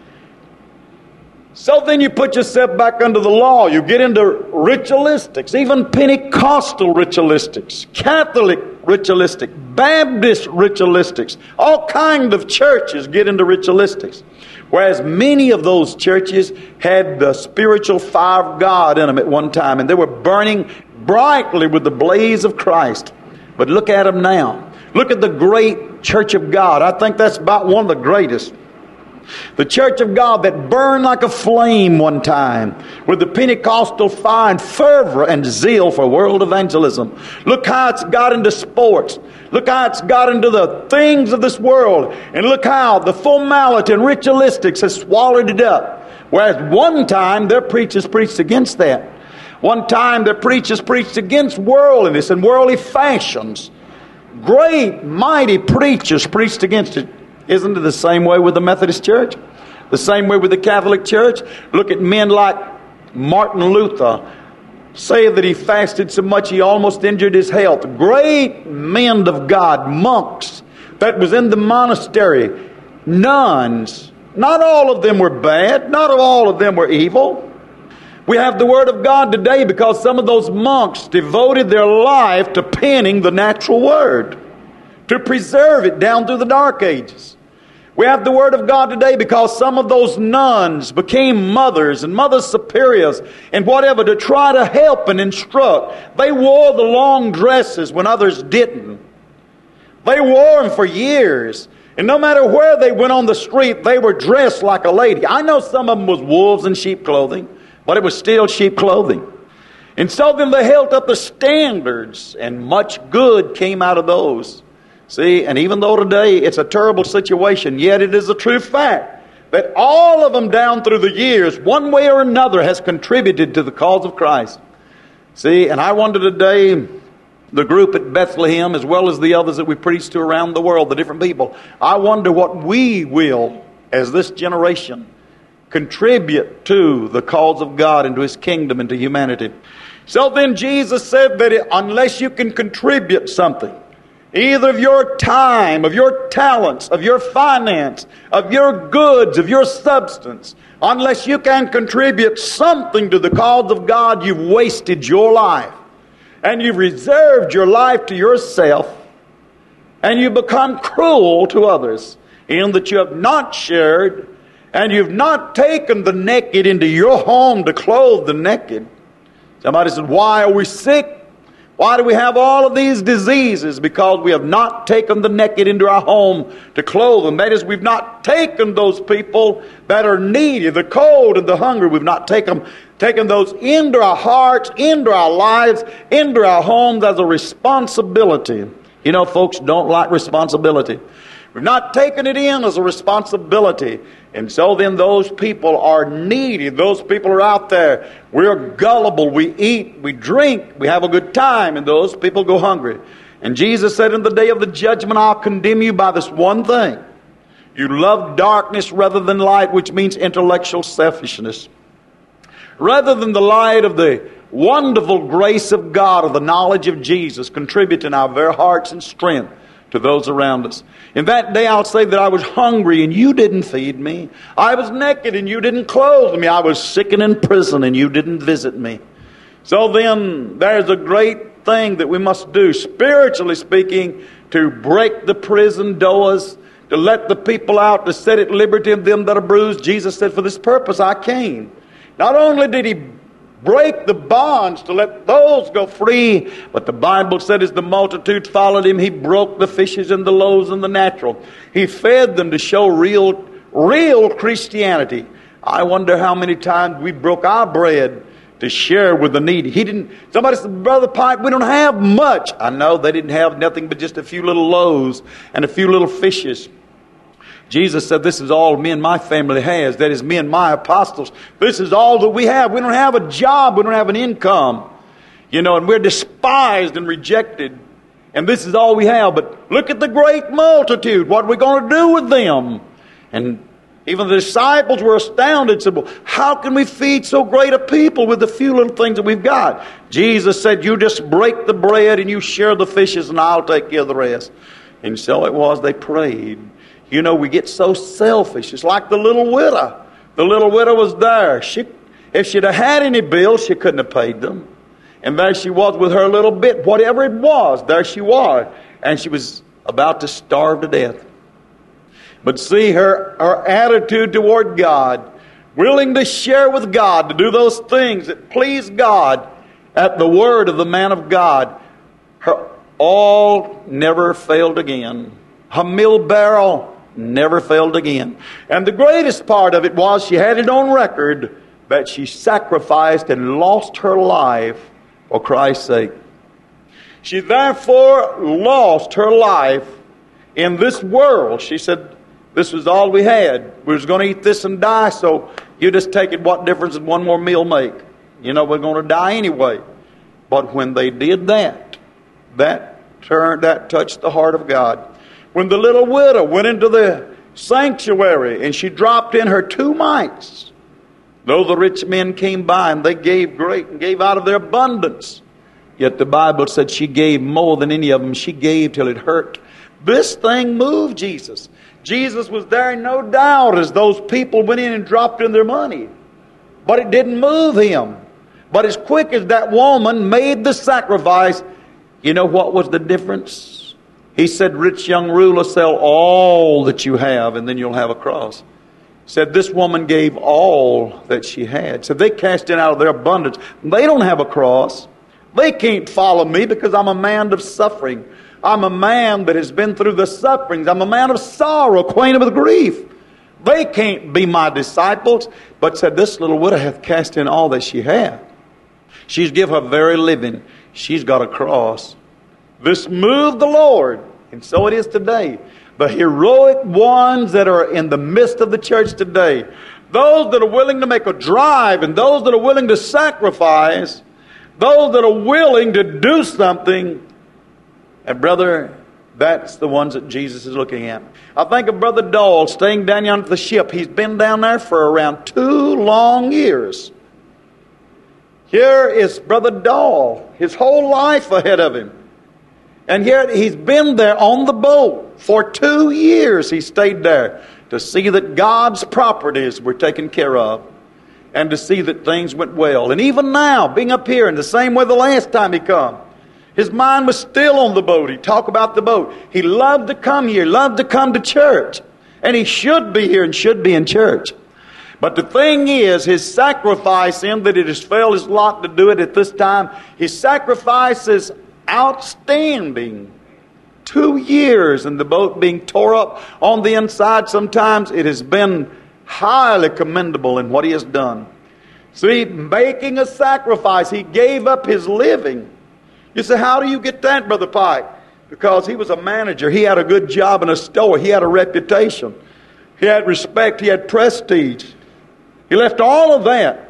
Speaker 1: So then you put yourself back under the law. You get into ritualistics, even Pentecostal ritualistics, Catholic ritualistic, Baptist ritualistics. All kinds of churches get into ritualistics. Whereas many of those churches had the spiritual fire of God in them at one time. And they were burning brightly with the blaze of Christ. But look at them now. Look at the great Church of God. I think that's about one of the greatest. The Church of God that burned like a flame one time with the Pentecostal fire and fervor and zeal for world evangelism. Look how it's got into sports. Look how it's got into the things of this world. And look how the formality and ritualistics has swallowed it up. Whereas one time their preachers preached against that. One time their preachers preached against worldliness and worldly fashions. Great, mighty preachers preached against it. Isn't it the same way with the Methodist Church? The same way with the Catholic Church? Look at men like Martin Luther. Say that he fasted so much he almost injured his health. Great men of God, monks that was in the monastery, nuns. Not all of them were bad. Not all of them were evil. We have the Word of God today because some of those monks devoted their life to penning the natural Word, to preserve it down through the Dark Ages. We have the Word of God today because some of those nuns became mothers and mother superiors and whatever to try to help and instruct. They wore the long dresses when others didn't. They wore them for years. And no matter where they went on the street, they were dressed like a lady. I know some of them was wolves in sheep clothing, but it was still sheep clothing. And so then they held up the standards, and much good came out of those. See, and even though today it's a terrible situation, yet it is a true fact that all of them down through the years, one way or another, has contributed to the cause of Christ. See, and I wonder today, the group at Bethlehem, as well as the others that we preach to around the world, the different people, I wonder what we will, as this generation, contribute to the cause of God and to His kingdom and to humanity. So then Jesus said that it, unless you can contribute something, either of your time, of your talents, of your finance, of your goods, of your substance, unless you can contribute something to the cause of God, you've wasted your life. And you've reserved your life to yourself. And you become cruel to others in that you have not shared and you've not taken the naked into your home to clothe the naked. Somebody said, why are we sick? Why do we have all of these diseases? Because we have not taken the naked into our home to clothe them. That is, we've not taken those people that are needy, the cold and the hungry. We've not taken, taken those into our hearts, into our lives, into our homes as a responsibility. You know, folks don't like responsibility. We've not taken it in as a responsibility. And so then those people are needy. Those people are out there. We're gullible. We eat, we drink, we have a good time, and those people go hungry. And Jesus said, in the day of the judgment, I'll condemn you by this one thing. You love darkness rather than light, which means intellectual selfishness. Rather than the light of the wonderful grace of God, of the knowledge of Jesus, contributing our very hearts and strength to those around us. In that day I'll say that I was hungry and you didn't feed me. I was naked and you didn't clothe me. I was sick and in prison and you didn't visit me. So then there's a great thing that we must do, spiritually speaking, to break the prison doors, to let the people out, to set at liberty them that are bruised. Jesus said, for this purpose I came. Not only did He break the bonds to let those go free. But the Bible said as the multitude followed him, he broke the fishes and the loaves and the natural. He fed them to show real, real Christianity. I wonder how many times we broke our bread to share with the needy. He didn't. Somebody said, Brother Pike, we don't have much. I know they didn't have nothing but just a few little loaves and a few little fishes. Jesus said, this is all me and my family has. That is me and my apostles. This is all that we have. We don't have a job. We don't have an income. You know, and we're despised and rejected. And this is all we have. But look at the great multitude. What are we going to do with them? And even the disciples were astounded. Said, well, how can we feed so great a people with the few little things that we've got? Jesus said, you just break the bread and you share the fishes and I'll take care of the rest. And so it was, they prayed. You know, we get so selfish. It's like the little widow. The little widow was there. She, if she'd have had any bills, she couldn't have paid them. And there she was with her little bit, whatever it was, there she was. And she was about to starve to death. But see, her, her attitude toward God, willing to share with God, to do those things that please God at the word of the man of God, her all never failed again. Her meal barrel never failed again. And the greatest part of it was she had it on record that she sacrificed and lost her life for Christ's sake. She therefore lost her life in this world. She said, this was all we had. We was going to eat this and die, so you just take it, what difference does one more meal make? You know, we're going to die anyway. But when they did that, that turned, that touched the heart of God. When the little widow went into the sanctuary and she dropped in her two mites, though the rich men came by and they gave great and gave out of their abundance, yet the Bible said she gave more than any of them. She gave till it hurt. This thing moved Jesus. Jesus was there, no doubt, as those people went in and dropped in their money. But it didn't move him. But as quick as that woman made the sacrifice, you know what was the difference? He said, rich young ruler, sell all that you have and then you'll have a cross. He said, this woman gave all that she had. So they cast it out of their abundance. They don't have a cross. They can't follow me because I'm a man of suffering. I'm a man that has been through the sufferings. I'm a man of sorrow, acquainted with grief. They can't be my disciples. But said, this little widow hath cast in all that she had. She's give her very living. She's got a cross. This moved the Lord, and so it is today. The heroic ones that are in the midst of the church today, those that are willing to make a drive, and those that are willing to sacrifice, those that are willing to do something, and brother, that's the ones that Jesus is looking at. I think of Brother Dole staying down yonder at the ship. He's been down there for around two long years. Here is Brother Dole, his whole life ahead of him. And here he's been there on the boat for two years. He stayed there to see that God's properties were taken care of and to see that things went well. And even now, being up here in the same way the last time he come, his mind was still on the boat. He talked about the boat. He loved to come here, loved to come to church. And he should be here and should be in church. But the thing is, his sacrifice in that it has failed his lot to do it at this time, his sacrifice is outstanding. Two years and the boat being tore up on the inside. Sometimes it has been highly commendable in what he has done. See, making a sacrifice, he gave up his living. You say, how do you get that, Brother Pike? Because he was a manager. He had a good job in a store. He had a reputation. He had respect. He had prestige. He left all of that.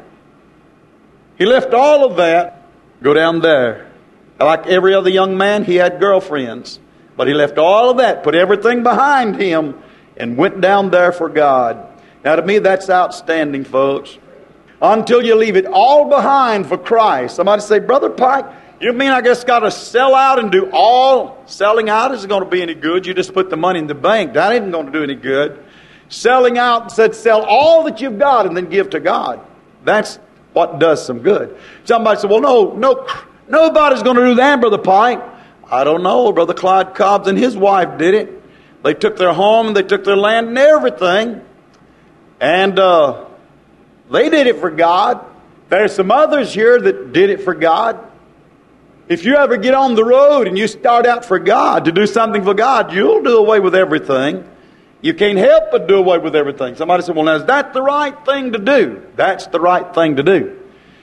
Speaker 1: He left all of that. Go down there. Like every other young man, he had girlfriends. But he left all of that, put everything behind him, and went down there for God. Now to me, that's outstanding, folks. Until you leave it all behind for Christ. Somebody say, Brother Pike, you mean I just got to sell out and do all? Selling out isn't going to be any good. You just put the money in the bank. That isn't going to do any good. Selling out and said, sell all that you've got and then give to God. That's what does some good. Somebody said, well, no, no, nobody's going to do that, Brother Pike. I don't know. Brother Clyde Cobbs and his wife did it. They took their home and they took their land and everything. And uh, they did it for God. There's some others here that did it for God. If you ever get on the road and you start out for God, to do something for God, you'll do away with everything. You can't help but do away with everything. Somebody said, well, now, is that the right thing to do? That's the right thing to do.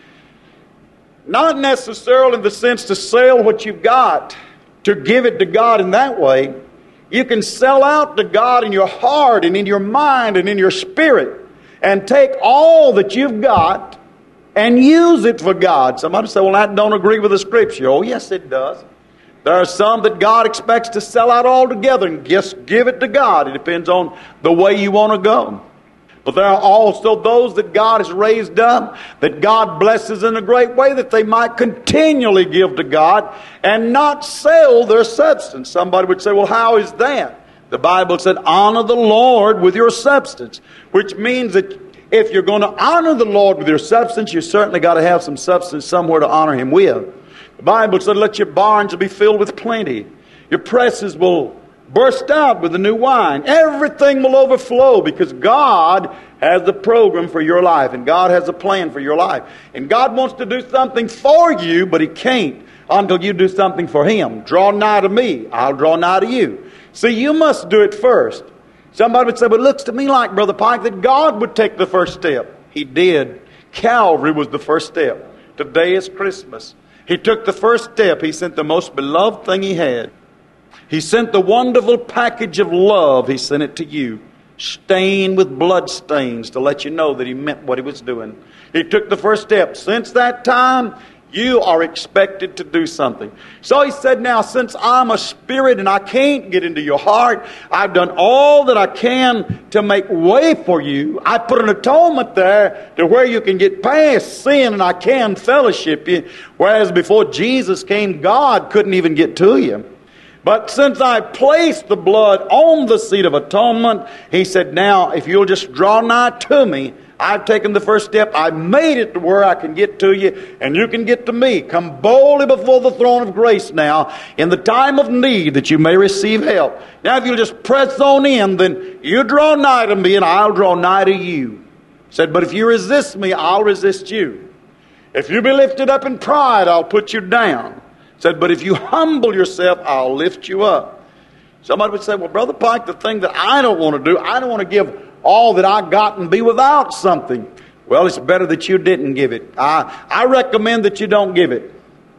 Speaker 1: Not necessarily in the sense to sell what you've got, to give it to God in that way. You can sell out to God in your heart and in your mind and in your spirit and take all that you've got and use it for God. Somebody say, well, that don't agree with the Scripture. Oh, yes, it does. There are some that God expects to sell out altogether and just give it to God. It depends on the way you want to go. But there are also those that God has raised up, that God blesses in a great way, that they might continually give to God and not sell their substance. Somebody would say, well, how is that? The Bible said, honor the Lord with your substance, which means that if you're going to honor the Lord with your substance, you certainly got to have some substance somewhere to honor Him with. The Bible said, let your barns be filled with plenty. Your presses will burst out with the new wine. Everything will overflow because God has a program for your life and God has a plan for your life. And God wants to do something for you, but He can't until you do something for Him. Draw nigh to me, I'll draw nigh to you. See, you must do it first. Somebody would say, well, it looks to me like, Brother Pike, that God would take the first step. He did. Calvary was the first step. Today is Christmas. He took the first step. He sent the most beloved thing He had. He sent the wonderful package of love. He sent it to you, stained with blood stains, to let you know that He meant what He was doing. He took the first step. Since that time, you are expected to do something. So He said, now, since I'm a spirit and I can't get into your heart, I've done all that I can to make way for you. I put an atonement there to where you can get past sin and I can fellowship you. Whereas before Jesus came, God couldn't even get to you. But since I placed the blood on the seat of atonement, He said, now, if you'll just draw nigh to me, I've taken the first step. I've made it to where I can get to you and you can get to me. Come boldly before the throne of grace now in the time of need that you may receive help. Now, if you'll just press on in, then you draw nigh to me and I'll draw nigh to you. He said, but if you resist me, I'll resist you. If you be lifted up in pride, I'll put you down. He said, but if you humble yourself, I'll lift you up. Somebody would say, well, Brother Pike, the thing that I don't want to do, I don't want to give all that I got and be without something. Well, it's better that you didn't give it. I, I recommend that you don't give it.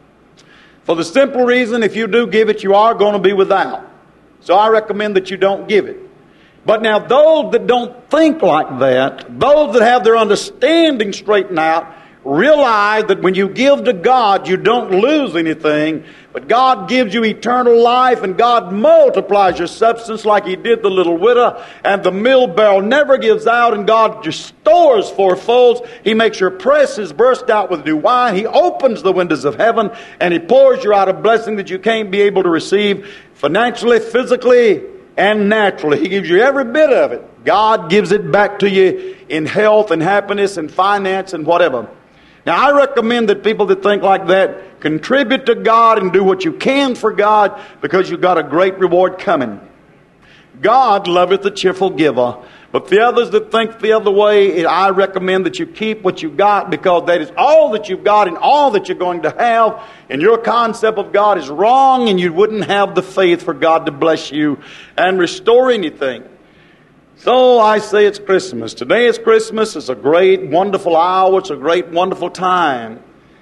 Speaker 1: For the simple reason, if you do give it, you are going to be without. So I recommend that you don't give it. But now those that don't think like that, those that have their understanding straightened out, realize that when you give to God, you don't lose anything, but God gives you eternal life, and God multiplies your substance like He did the little widow, and the mill barrel never gives out, and God just stores fourfold. He makes your presses burst out with new wine. He opens the windows of heaven, and He pours you out a blessing that you can't be able to receive financially, physically, and naturally. He gives you every bit of it. God gives it back to you in health and happiness and finance and whatever. Now, I recommend that people that think like that contribute to God and do what you can for God, because you've got a great reward coming. God loveth the cheerful giver. But the others that think the other way, I recommend that you keep what you got, because that is all that you've got and all that you're going to have. And your concept of God is wrong, and you wouldn't have the faith for God to bless you and restore anything. So I say it's Christmas. Today is Christmas. It's a great, wonderful hour. It's a great, wonderful time.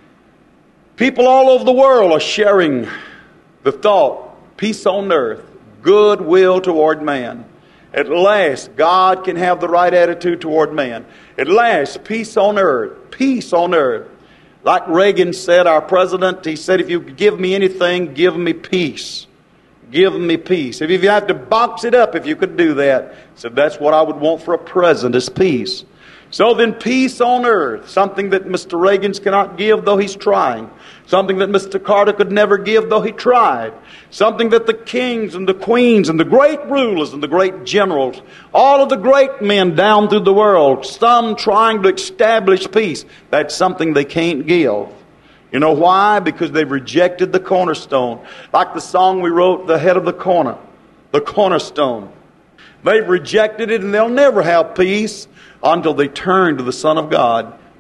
Speaker 1: People all over the world are sharing the thought, peace on earth, goodwill toward man. At last, God can have the right attitude toward man. At last, peace on earth, peace on earth. Like Reagan said, our president, he said, if you give me anything, give me peace. Give me peace. If you have to box it up, if you could do that. So that's what I would want for a president, is peace. So then, peace on earth, something that Mister Reagan cannot give, though he's trying. Something that Mister Carter could never give, though he tried. Something that the kings and the queens and the great rulers and the great generals, all of the great men down through the world, some trying to establish peace, that's something they can't give. You know why? Because they've rejected the cornerstone. Like the song we wrote, The Head of the Corner, the cornerstone. They've rejected it, and they'll never have peace until they turn to the Son of God.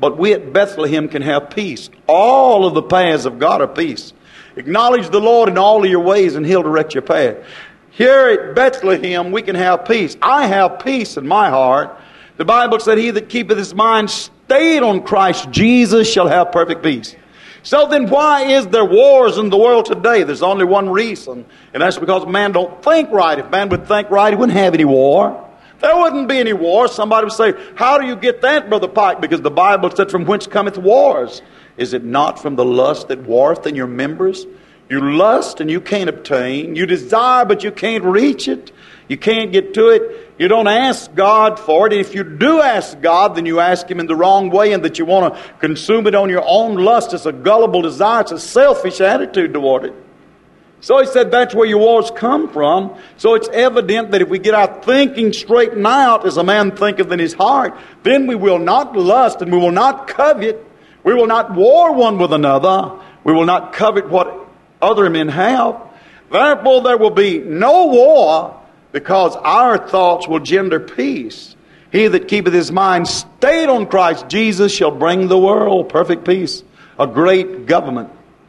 Speaker 1: but we at Bethlehem can have peace. All of the paths of God are peace. Acknowledge the Lord in all of your ways and He'll direct your path. Here at Bethlehem we can have peace. I have peace in my heart. The Bible said, he that keepeth his mind stayed on Christ Jesus shall have perfect peace. So then why is there wars in the world today? There's only one reason, and that's because man don't think right. If man would think right, he wouldn't have any war. There wouldn't be any war. Somebody would say, how do you get that, Brother Pike? Because the Bible said, from whence cometh wars? Is it not from the lust that warreth in your members? You lust and you can't obtain. You desire but you can't reach it. You can't get to it. You don't ask God for it. And if you do ask God, then you ask Him in the wrong way, and that you want to consume it on your own lust. It's a gullible desire. It's a selfish attitude toward it. So he said that's where your wars come from. So it's evident that if we get our thinking straightened out, as a man thinketh in his heart, then we will not lust and we will not covet. We will not war one with another. We will not covet what other men have. Therefore there will be no war, because our thoughts will gender peace. He that keepeth his mind stayed on Christ Jesus shall bring the world perfect peace, a great government.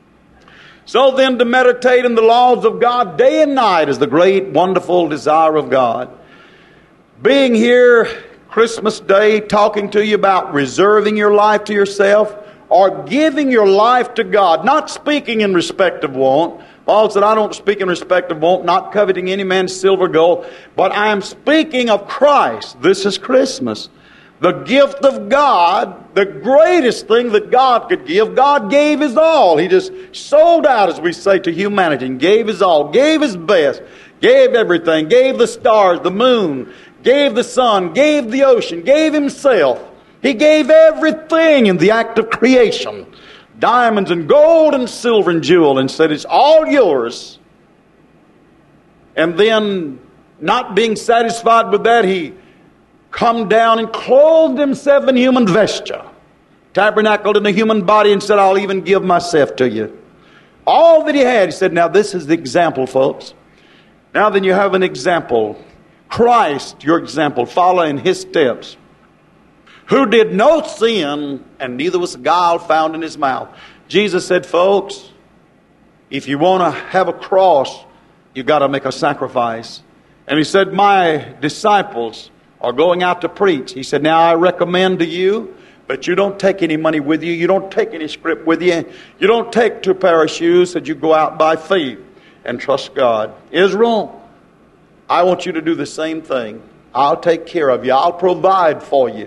Speaker 1: So then to meditate in the laws of God day and night is the great, wonderful desire of God. Being here Christmas Day, talking to you about reserving your life to yourself or giving your life to God, not speaking in respect of want. Paul said, I don't speak in respect of want, not coveting any man's silver or gold, but I am speaking of Christ. This is Christmas. The gift of God, the greatest thing that God could give. God gave His all. He just sold out, as we say, to humanity, and gave His all, gave His best, gave everything, gave the stars, the moon, gave the sun, gave the ocean, gave Himself. He gave everything in the act of creation. Diamonds and gold and silver and jewel, and said, it's all yours. And then, not being satisfied with that, He come down and clothed Himself in human vesture, tabernacled in a human body, and said, I'll even give myself to you. All that He had, He said, now this is the example, folks. Now then you have an example. Christ, your example, follow in His steps, who did no sin, and neither was guile found in His mouth. Jesus said, folks, if you want to have a cross, you've got to make a sacrifice. And He said, my disciples are going out to preach. He said, now I recommend to you that you don't take any money with you. You don't take any script with you. You don't take two pair of shoes. That you go out by faith and trust God. Israel, I want you to do the same thing. I'll take care of you. I'll provide for you.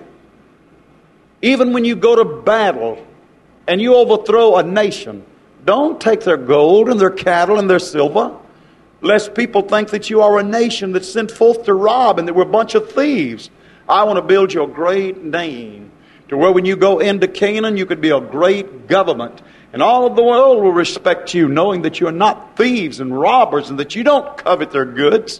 Speaker 1: Even when you go to battle and you overthrow a nation, don't take their gold and their cattle and their silver, lest people think that you are a nation that's sent forth to rob and that we're a bunch of thieves. I want to build you a great name, to where when you go into Canaan, you could be a great government, and all of the world will respect you, knowing that you are not thieves and robbers and that you don't covet their goods.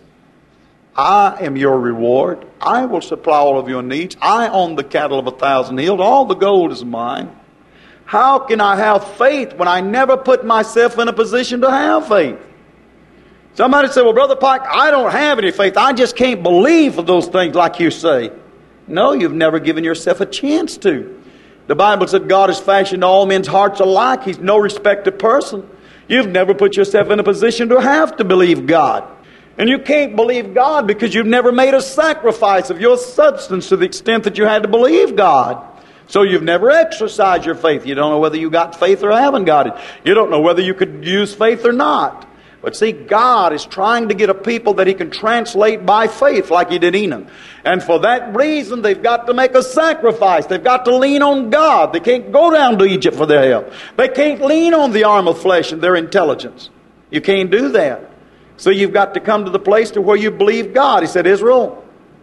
Speaker 1: I am your reward. I will supply all of your needs. I own the cattle of a thousand hills. All the gold is mine. How can I have faith when I never put myself in a position to have faith? Somebody said, well, Brother Pike, I don't have any faith. I just can't believe for those things like you say. No, you've never given yourself a chance to. The Bible said God has fashioned all men's hearts alike. He's no respecter of person. You've never put yourself in a position to have to believe God. And you can't believe God because you've never made a sacrifice of your substance to the extent that you had to believe God. So you've never exercised your faith. You don't know whether you got faith or haven't got it. You don't know whether you could use faith or not. But see, God is trying to get a people that He can translate by faith like He did Enoch. And for that reason, they've got to make a sacrifice. They've got to lean on God. They can't go down to Egypt for their help. They can't lean on the arm of flesh and their intelligence. You can't do that. So you've got to come to the place to where you believe God. He said, Israel,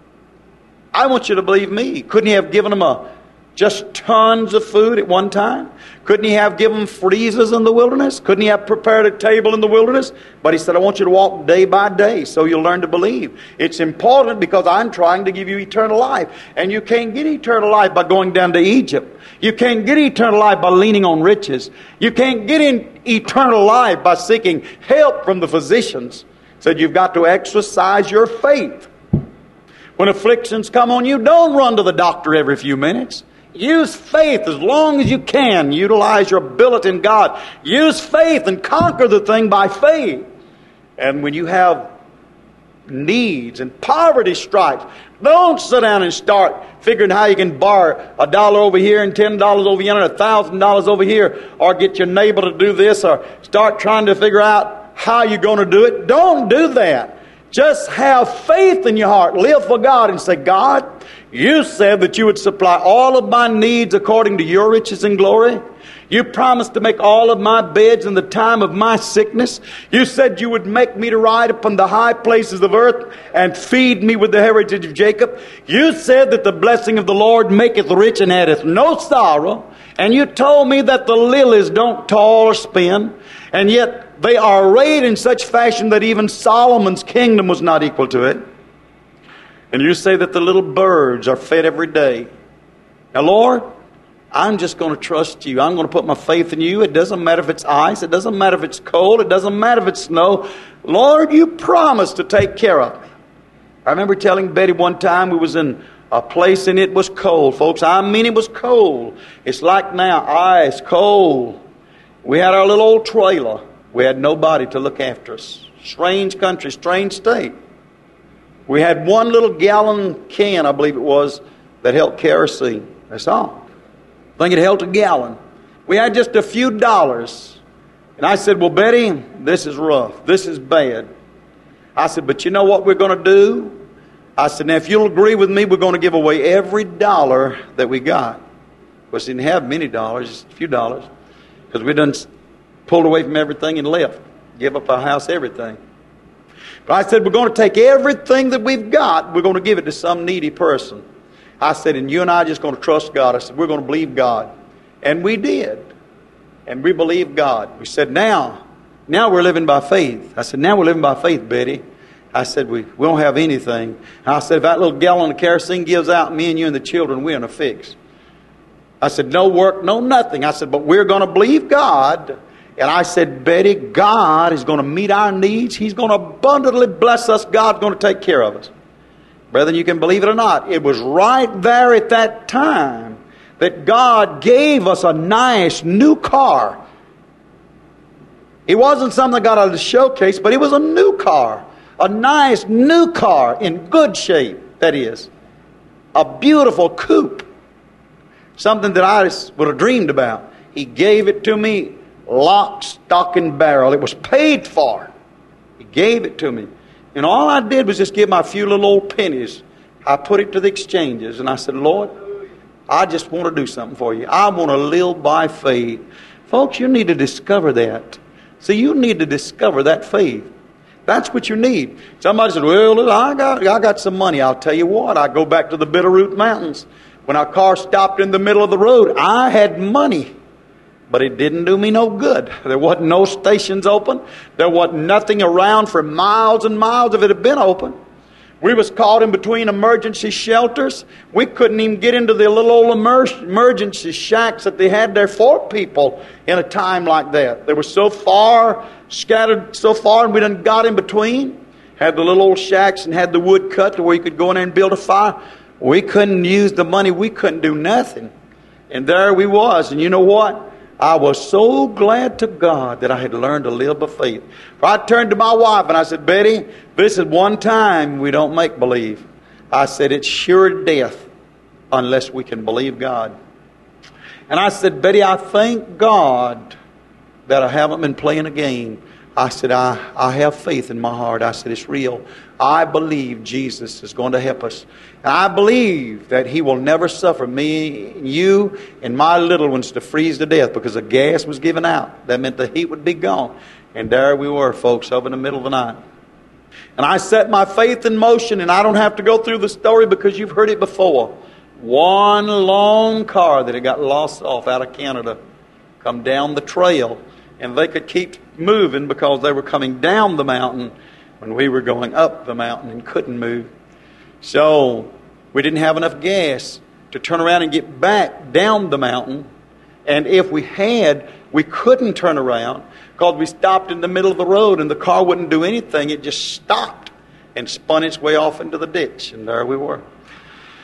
Speaker 1: I want you to believe me. Couldn't He have given them a, just tons of food at one time? Couldn't He have given them freezers in the wilderness? Couldn't He have prepared a table in the wilderness? But He said, I want you to walk day by day so you'll learn to believe. It's important because I'm trying to give you eternal life. And you can't get eternal life by going down to Egypt. You can't get eternal life by leaning on riches. You can't get in eternal life by seeking help from the physicians. He said, you've got to exercise your faith. When afflictions come on you, don't run to the doctor every few minutes. Use faith as long as you can. Utilize your ability in God. Use faith and conquer the thing by faith. And when you have needs and poverty strikes, don't sit down and start figuring how you can borrow a dollar over here and ten dollars over here and a thousand dollars over here, or get your neighbor to do this, or start trying to figure out how you're going to do it. Don't do that. Just have faith in your heart. Live for God and say, God, you said that you would supply all of my needs according to your riches and glory. You promised to make all of my beds in the time of my sickness. You said you would make me to ride upon the high places of earth and feed me with the heritage of Jacob. You said that the blessing of the Lord maketh rich and addeth no sorrow. And you told me that the lilies don't toil or spin. And yet they are arrayed in such fashion that even Solomon's kingdom was not equal to it. And you say that the little birds are fed every day. Now, Lord, I'm just going to trust you. I'm going to put my faith in you. It doesn't matter if it's ice. It doesn't matter if it's cold. It doesn't matter if it's snow. Lord, you promised to take care of me. I remember telling Betty one time we was in a place and it was cold, folks. I mean, it was cold. It's like now, ice, cold. We had our little old trailer. We had nobody to look after us. Strange country, strange state. We had one little gallon can, I believe it was, that held kerosene. That's all. I think it held a gallon. We had just a few dollars. And I said, well, Betty, this is rough. This is bad. I said, but you know what we're going to do? I said, now, if you'll agree with me, we're going to give away every dollar that we got. Of course, we didn't have many dollars, just a few dollars, because we done pulled away from everything and left. Give up our house, everything. But I said, we're going to take everything that we've got, we're going to give it to some needy person. I said, and you and I are just going to trust God. I said, we're going to believe God. And we did. And we believed God. We said, now, now we're living by faith. I said, now we're living by faith, Betty. I said, we, we don't have anything. And I said, if that little gallon of kerosene gives out, me and you and the children, we're in a fix. I said, no work, no nothing. I said, but we're going to believe God. And I said, Betty, God is going to meet our needs. He's going to abundantly bless us. God's going to take care of us. Brethren, you can believe it or not, it was right there at that time that God gave us a nice new car. It wasn't something that got out of the showcase, but it was a new car. A nice new car in good shape, that is. A beautiful coupe. Something that I would have dreamed about. He gave it to me lock, stock, and barrel. It was paid for. He gave it to me. And all I did was just give my few little old pennies. I put it to the exchanges. And I said, Lord, I just want to do something for you. I want to live by faith. Folks, you need to discover that. See, you need to discover that faith. That's what you need. Somebody said, well, I got, I got some money. I'll tell you what, I go back to the Bitterroot Mountains. When our car stopped in the middle of the road, I had money. But it didn't do me no good. There wasn't no stations open. There wasn't nothing around for miles and miles if it had been open. We was caught in between emergency shelters. We couldn't even get into the little old emer- emergency shacks that they had there for people in a time like that. They were so far, scattered so far, and we done got in between. Had the little old shacks and had the wood cut to where you could go in there and build a fire. We couldn't use the money. We couldn't do nothing. And there we was. And you know what? I was so glad to God that I had learned to live by faith. For I turned to my wife and I said, Betty, this is one time we don't make believe. I said, it's sure death unless we can believe God. And I said, Betty, I thank God that I haven't been playing a game. I said, I, I have faith in my heart. I said, it's real. I believe Jesus is going to help us. And I believe that He will never suffer me, you, and my little ones to freeze to death because the gas was given out. That meant the heat would be gone. And there we were, folks, over in the middle of the night. And I set my faith in motion, and I don't have to go through the story because you've heard it before. One long car that had got lost off out of Canada come down the trail, and they could keep moving because they were coming down the mountain when we were going up the mountain and couldn't move. So we didn't have enough gas to turn around and get back down the mountain. And if we had, we couldn't turn around because we stopped in the middle of the road and the car wouldn't do anything. It just stopped and spun its way off into the ditch. And there we were.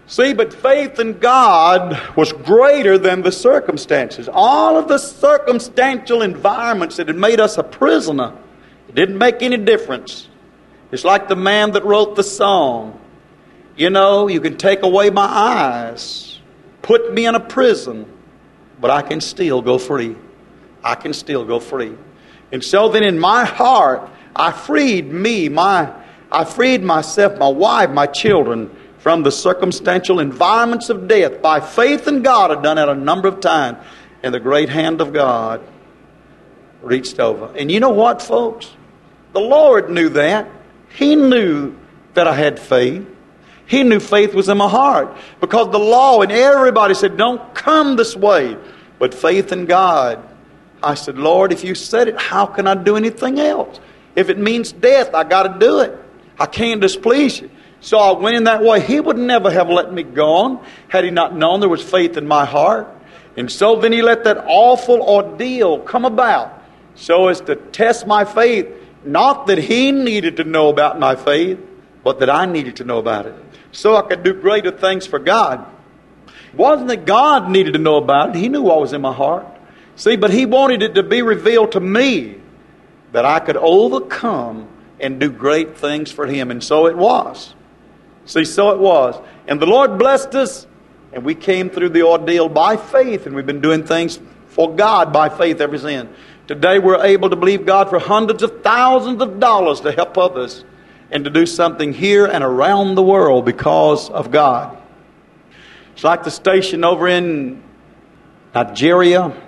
Speaker 1: See, but faith in God was greater than the circumstances. All of the circumstantial environments that had made us a prisoner, it didn't make any difference. It's like the man that wrote the song. You know, you can take away my eyes, put me in a prison, but I can still go free. I can still go free. And so then in my heart, I freed me, my, I freed myself, my wife, my children, from the circumstantial environments of death. By faith in God, I've done that a number of times. And the great hand of God reached over. And you know what, folks? The Lord knew that. He knew that I had faith. He knew faith was in my heart. Because the law and everybody said, don't come this way. But faith in God. I said, Lord, if you said it, how can I do anything else? If it means death, I got to do it. I can't displease you. So I went in that way. He would never have let me go on had He not known there was faith in my heart. And so then He let that awful ordeal come about so as to test my faith. Not that He needed to know about my faith, but that I needed to know about it. So I could do greater things for God. It wasn't that God needed to know about it. He knew what was in my heart. See, but He wanted it to be revealed to me that I could overcome and do great things for Him. And so it was. See, so it was. And the Lord blessed us, and we came through the ordeal by faith, and we've been doing things for God by faith ever since. Today we're able to believe God for hundreds of thousands of dollars to help others and to do something here and around the world because of God. It's like the station over in Nigeria,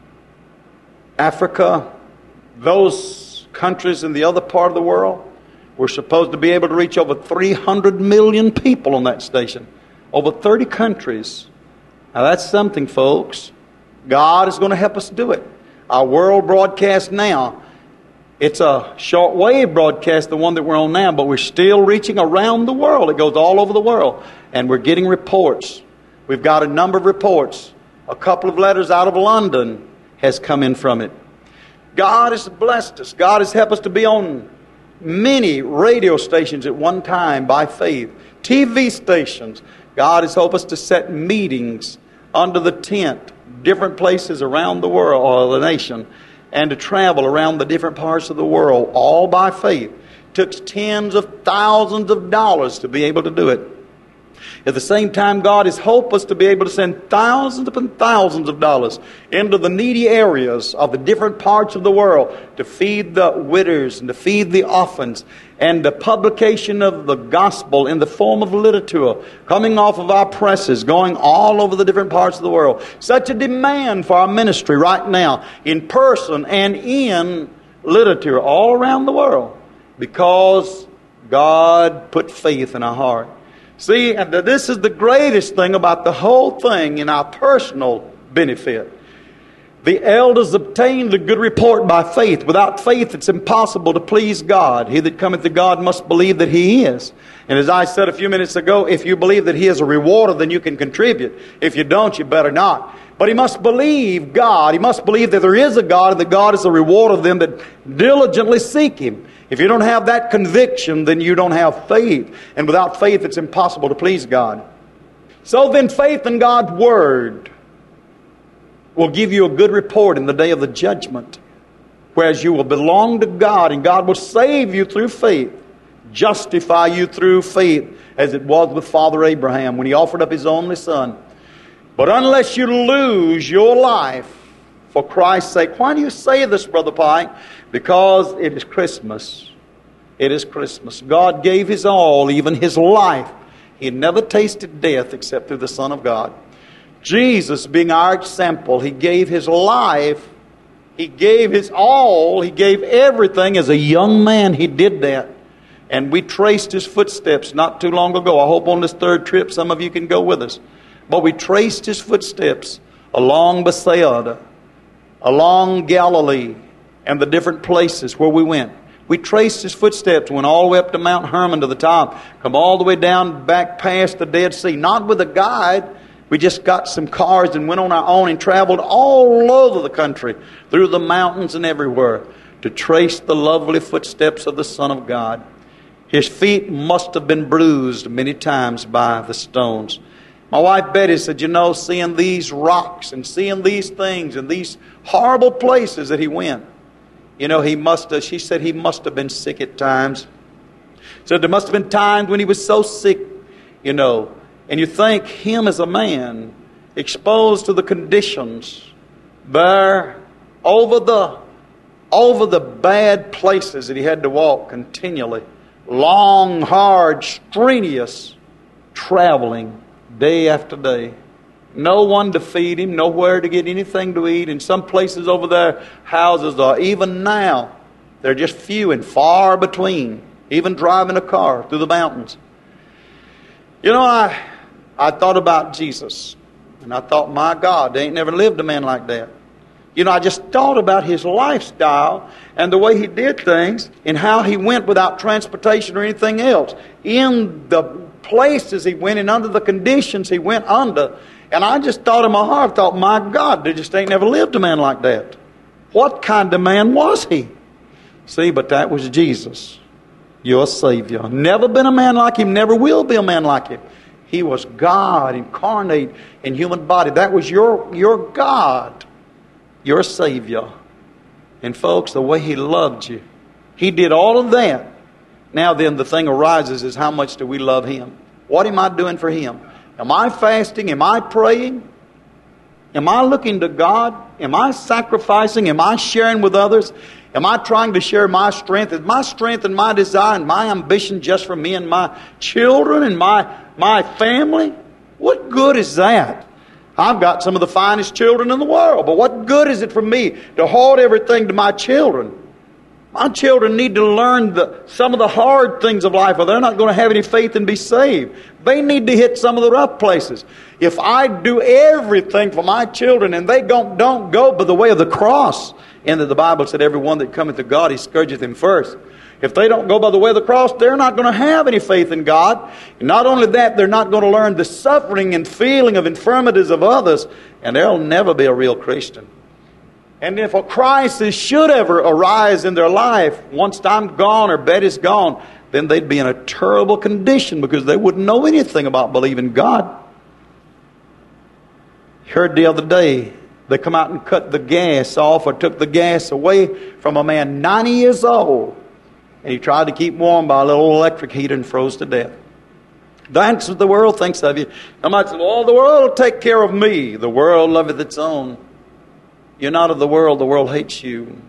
Speaker 1: Africa, those countries in the other part of the world. We're supposed to be able to reach over three hundred million people on that station. Over thirty countries. Now that's something, folks. God is going to help us do it. Our world broadcast now, it's a shortwave broadcast, the one that we're on now, but we're still reaching around the world. It goes all over the world. And we're getting reports. We've got a number of reports. A couple of letters out of London has come in from it. God has blessed us. God has helped us to be on many radio stations at one time by faith. T V stations. God has helped us to set meetings under the tent, different places around the world or the nation, and to travel around the different parts of the world, all by faith. It took tens of thousands of dollars to be able to do it. At the same time, God has helped us to be able to send thousands upon thousands of dollars into the needy areas of the different parts of the world to feed the widows and to feed the orphans, and the publication of the gospel in the form of literature coming off of our presses, going all over the different parts of the world. Such a demand for our ministry right now, in person and in literature all around the world, because God put faith in our heart. See, and this is the greatest thing about the whole thing in our personal benefit. The elders obtained the good report by faith. Without faith, it's impossible to please God. He that cometh to God must believe that He is. And as I said a few minutes ago, if you believe that He is a rewarder, then you can contribute. If you don't, you better not. But he must believe God. He must believe that there is a God and that God is a rewarder of them that diligently seek Him. If you don't have that conviction, then you don't have faith. And without faith, it's impossible to please God. So then faith in God's Word will give you a good report in the day of the judgment. Whereas you will belong to God and God will save you through faith, justify you through faith, as it was with Father Abraham when he offered up his only son. But unless you lose your life for Christ's sake. Why do you say this, Brother Pike? Because it is Christmas. It is Christmas. God gave His all, even His life. He had never tasted death except through the Son of God. Jesus, being our example, He gave His life. He gave His all. He gave everything. As a young man, He did that. And we traced His footsteps not too long ago. I hope on this third trip some of you can go with us. But we traced His footsteps along Bethsaida, along Galilee, and the different places where we went. We traced His footsteps, went all the way up to Mount Hermon to the top, come all the way down back past the Dead Sea. Not with a guide. We just got some cars and went on our own and traveled all over the country, through the mountains and everywhere, to trace the lovely footsteps of the Son of God. His feet must have been bruised many times by the stones. My wife Betty said, you know, seeing these rocks and seeing these things and these horrible places that he went, you know, he must have, she said he must have been sick at times. So there must have been times when he was so sick, you know, and you think him as a man exposed to the conditions there over the, over the bad places that he had to walk continually. Long, hard, strenuous traveling day after day. No one to feed him, nowhere to get anything to eat. In some places over there, houses are, even now, they're just few and far between. Even driving a car through the mountains. You know, I I thought about Jesus. And I thought, my God, they ain't never lived a man like that. You know, I just thought about his lifestyle and the way he did things and how he went without transportation or anything else. In the places he went and under the conditions he went under. And I just thought in my heart, thought, my God, there just ain't never lived a man like that. What kind of man was he? See, but that was Jesus, your Savior. Never been a man like him, never will be a man like him. He was God incarnate in human body. That was your, your God, your Savior. And folks, the way he loved you, he did all of that. Now then, the thing arises is, how much do we love him? What am I doing for him? Am I fasting? Am I praying? Am I looking to God? Am I sacrificing? Am I sharing with others? Am I trying to share my strength? Is my strength and my desire and my ambition just for me and my children and my, my family? What good is that? I've got some of the finest children in the world, but what good is it for me to hoard everything to my children? My children need to learn the, some of the hard things of life, or they're not going to have any faith and be saved. They need to hit some of the rough places. If I do everything for my children and they don't, don't go by the way of the cross, and the Bible said, every one that cometh to God, he scourgeth him first. If they don't go by the way of the cross, they're not going to have any faith in God. And not only that, they're not going to learn the suffering and feeling of infirmities of others, and they'll never be a real Christian. And if a crisis should ever arise in their life, once I'm gone or Betty's gone, then they'd be in a terrible condition because they wouldn't know anything about believing God. Heard the other day, they come out and cut the gas off or took the gas away from a man ninety years old. And he tried to keep warm by a little electric heater and froze to death. That's what the world thinks of you. Somebody says, oh, the world will take care of me. The world loveth its own. You're not of the world. The world hates you.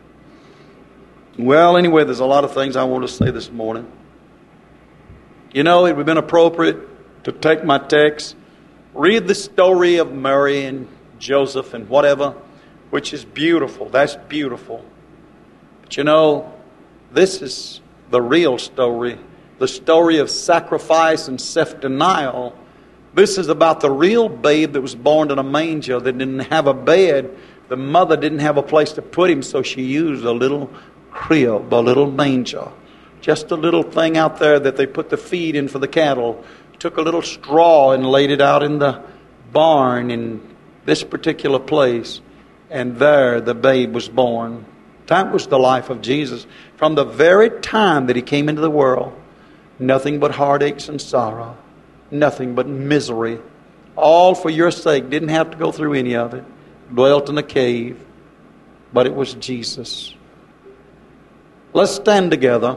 Speaker 1: Well, anyway, there's a lot of things I want to say this morning. You know, it would have been appropriate to take my text, read the story of Mary and Joseph and whatever, which is beautiful. That's beautiful. But you know, this is the real story, the story of sacrifice and self-denial. This is about the real babe that was born in a manger that didn't have a bed. The mother didn't have a place to put him, so she used a little crib, a little manger. Just a little thing out there that they put the feed in for the cattle. Took a little straw and laid it out in the barn in this particular place. And there the babe was born. That was the life of Jesus. From the very time that he came into the world, nothing but heartaches and sorrow. Nothing but misery. All for your sake. Didn't have to go through any of it. Dwelt in a cave. But it was Jesus. Let's stand together.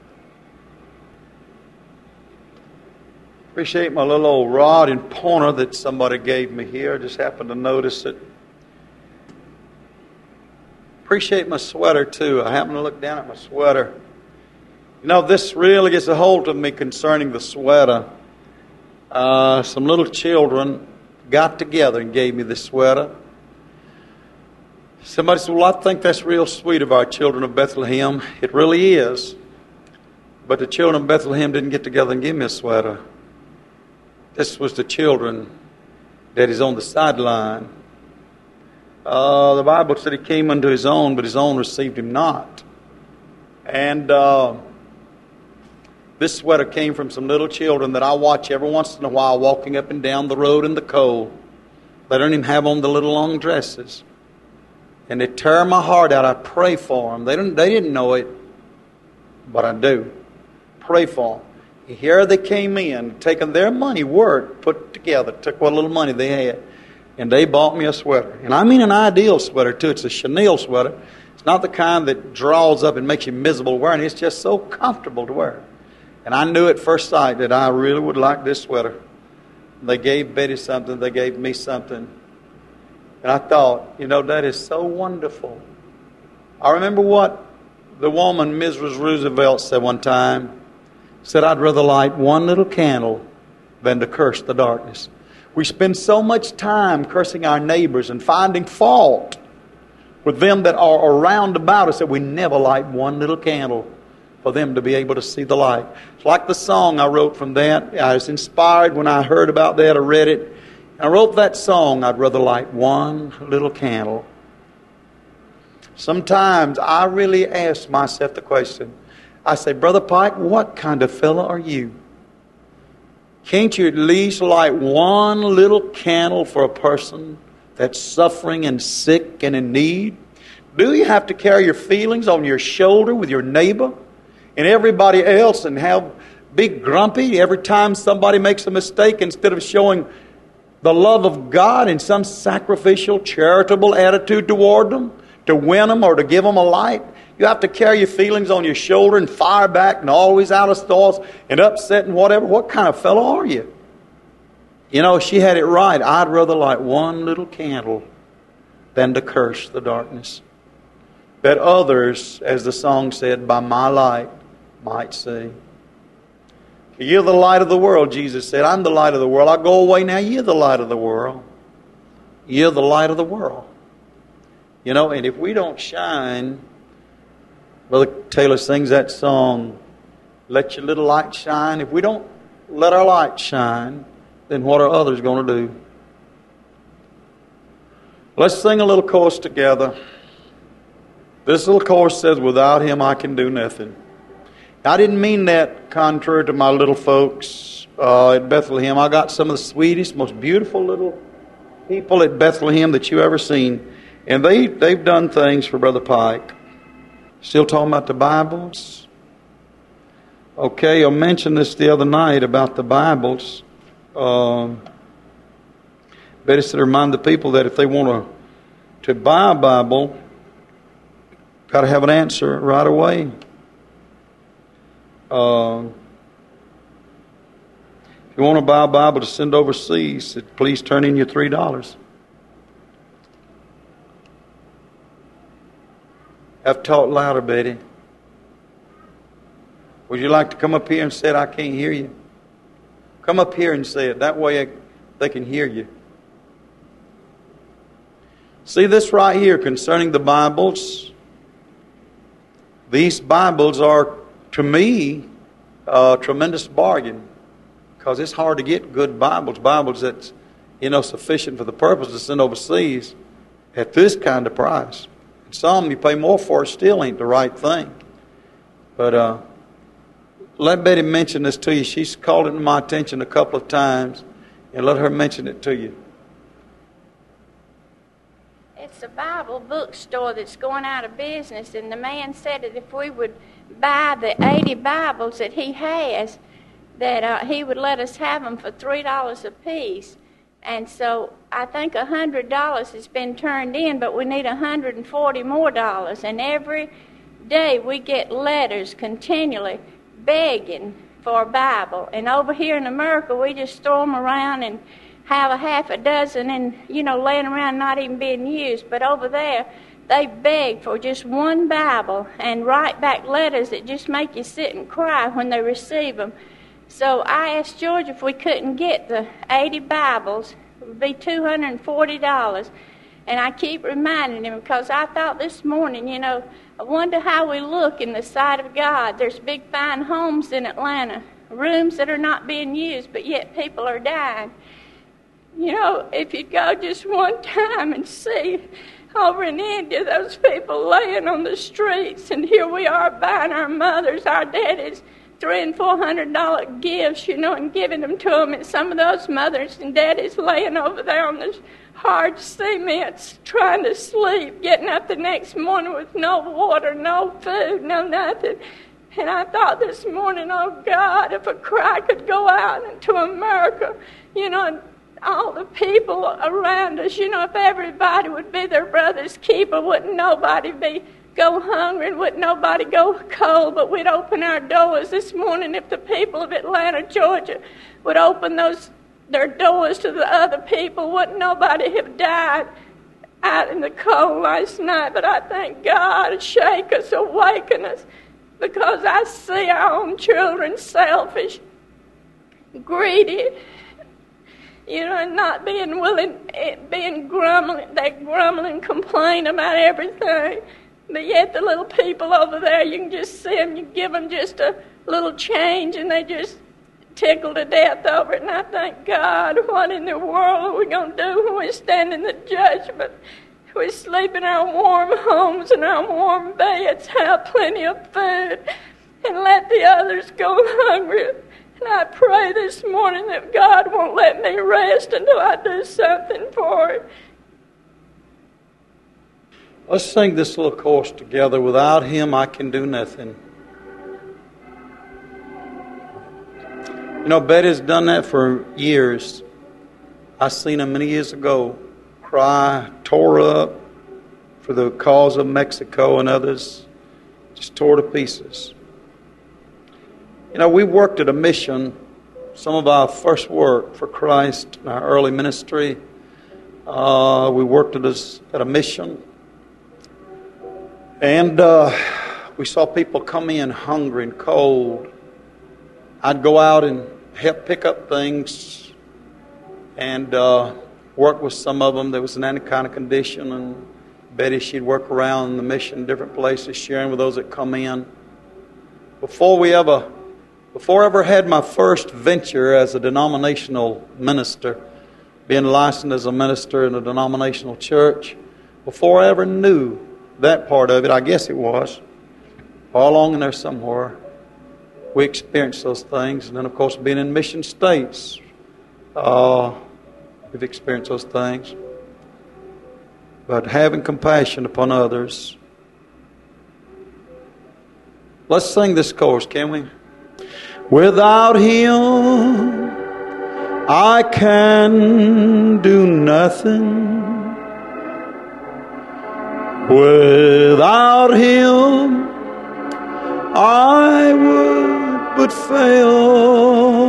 Speaker 1: Appreciate my little old rod and pointer that somebody gave me here. I just happened to notice it. Appreciate my sweater too. I happened to look down at my sweater. You know, this really gets a hold of me concerning the sweater. Uh, some little children got together and gave me this sweater. Somebody said, well, I think that's real sweet of our children of Bethlehem. It really is. But the children of Bethlehem didn't get together and give me a sweater. This was the children that is on the sideline. Uh, the Bible said he came unto his own, but his own received him not. And uh, this sweater came from some little children that I watch every once in a while walking up and down the road in the cold. They don't even have on the little long dresses. And they tear my heart out. I pray for them. They didn't, they didn't know it, but I do. pray for them. Here they came in, taking their money, work, put it together, took what little money they had, and they bought me a sweater. And I mean an ideal sweater, too. It's a chenille sweater. It's not the kind that draws up and makes you miserable wearing it. It's just so comfortable to wear. And I knew at first sight that I really would like this sweater. They gave Betty something. They gave me something. And I thought, you know, that is so wonderful. I remember what the woman, Missus Roosevelt, said one time. Said, I'd rather light one little candle than to curse the darkness. We spend so much time cursing our neighbors and finding fault with them that are around about us that we never light one little candle for them to be able to see the light. It's like the song I wrote from that. I was inspired when I heard about that. I read it. I wrote that song, I'd rather light one little candle. Sometimes I really ask myself the question. I say, Brother Pike, what kind of fella are you? Can't you at least light one little candle for a person that's suffering and sick and in need? Do you have to carry your feelings on your shoulder with your neighbor and everybody else and have big grumpy every time somebody makes a mistake instead of showing the love of God in some sacrificial, charitable attitude toward them to win them or to give them a light? You have to carry your feelings on your shoulder and fire back and always out of thoughts and upset and whatever. What kind of fellow are you? You know, she had it right. I'd rather light one little candle than to curse the darkness. That others, as the song said, by my light might see. You're the light of the world, Jesus said. I'm the light of the world. I go away now. You're the light of the world. You're the light of the world. You know, and if we don't shine... Brother Taylor sings that song, let your little light shine. If we don't let our light shine, then what are others going to do? Let's sing a little chorus together. This little chorus says, without Him I can do nothing. I didn't mean that contrary to my little folks uh, at Bethlehem. I got some of the sweetest, most beautiful little people at Bethlehem that you ever seen. And they, they've done things for Brother Pike. Still talking about the Bibles? Okay, I mentioned this the other night about the Bibles. Um, Betty said to remind the people that if they want to, to buy a Bible, got to have an answer right away. Uh, if you want to buy a Bible to send overseas, please turn in your three dollars. Have talked louder, Betty. Would you like to come up here and say it? I can't hear you. Come up here and say it. That way they can hear you. See this right here concerning the Bibles. These Bibles are, to me, a tremendous bargain. Because it's hard to get good Bibles. Bibles that's, you know, sufficient for the purpose to send overseas at this kind of price. Some you pay more for, it still ain't the right thing. But uh, let Betty mention this to you. She's called it to my attention a couple of times. And let her mention it to you.
Speaker 2: It's a Bible bookstore that's going out of business. And the man said that if we would buy the eighty Bibles that he has, that uh, he would let us have them for three dollars a piece. And so I think one hundred dollars has been turned in, but we need one hundred forty more dollars. And every day we get letters continually begging for a Bible. And over here in America, we just throw them around and have a half a dozen and, you know, laying around not even being used. But over there, they beg for just one Bible and write back letters that just make you sit and cry when they receive them. So I asked George if we couldn't get the eighty Bibles. It would be two hundred forty dollars. And I keep reminding him because I thought this morning, you know, I wonder how we look in the sight of God. There's big fine homes in Atlanta, rooms that are not being used, but yet people are dying. You know, if you go just one time and see over in India, those people laying on the streets, and here we are buying our mothers, our daddies, three and four hundred dollar gifts, you know, and giving them to them. And some of those mothers and daddies laying over there on the hard cements, trying to sleep, getting up the next morning with no water, no food, no nothing. And I thought this morning, oh God, if a cry could go out into America, you know, and all the people around us, you know, if everybody would be their brother's keeper, wouldn't nobody be go hungry and wouldn't nobody go cold, but we'd open our doors this morning. If the people of Atlanta, Georgia would open those their doors to the other people, wouldn't nobody have died out in the cold last night. But I thank God, shake us, awaken us, because I see our own children selfish, greedy, you know, and not being willing, being grumbling. They grumble and complain about everything. But yet the little people over there, you can just see them, you give them just a little change and they just tickle to death over it. And I thank God, what in the world are we going to do when we stand in the judgment? We sleep in our warm homes and our warm beds, have plenty of food, and let the others go hungry. And I pray this morning that God won't let me rest until I do something for Him.
Speaker 1: Let's sing this little chorus together. Without Him, I can do nothing. You know, Betty's done that for years. I seen her many years ago cry, tore up for the cause of Mexico and others, just tore to pieces. You know, we worked at a mission, some of our first work for Christ in our early ministry. Uh, we worked at a, at a mission. And uh, we saw people come in hungry and cold. I'd go out and help pick up things and uh, work with some of them that was in any kind of condition. And Betty, she'd work around the mission, different places, sharing with those that come in. Before we ever, before I ever had my first venture as a denominational minister, being licensed as a minister in a denominational church, before I ever knew that part of it, I guess it was, all along in there somewhere, we experienced those things. And then, of course, being in mission states, uh, we've experienced those things. But having compassion upon others. Let's sing this chorus, can we? Without Him, I can do nothing. Without Him, I would but fail.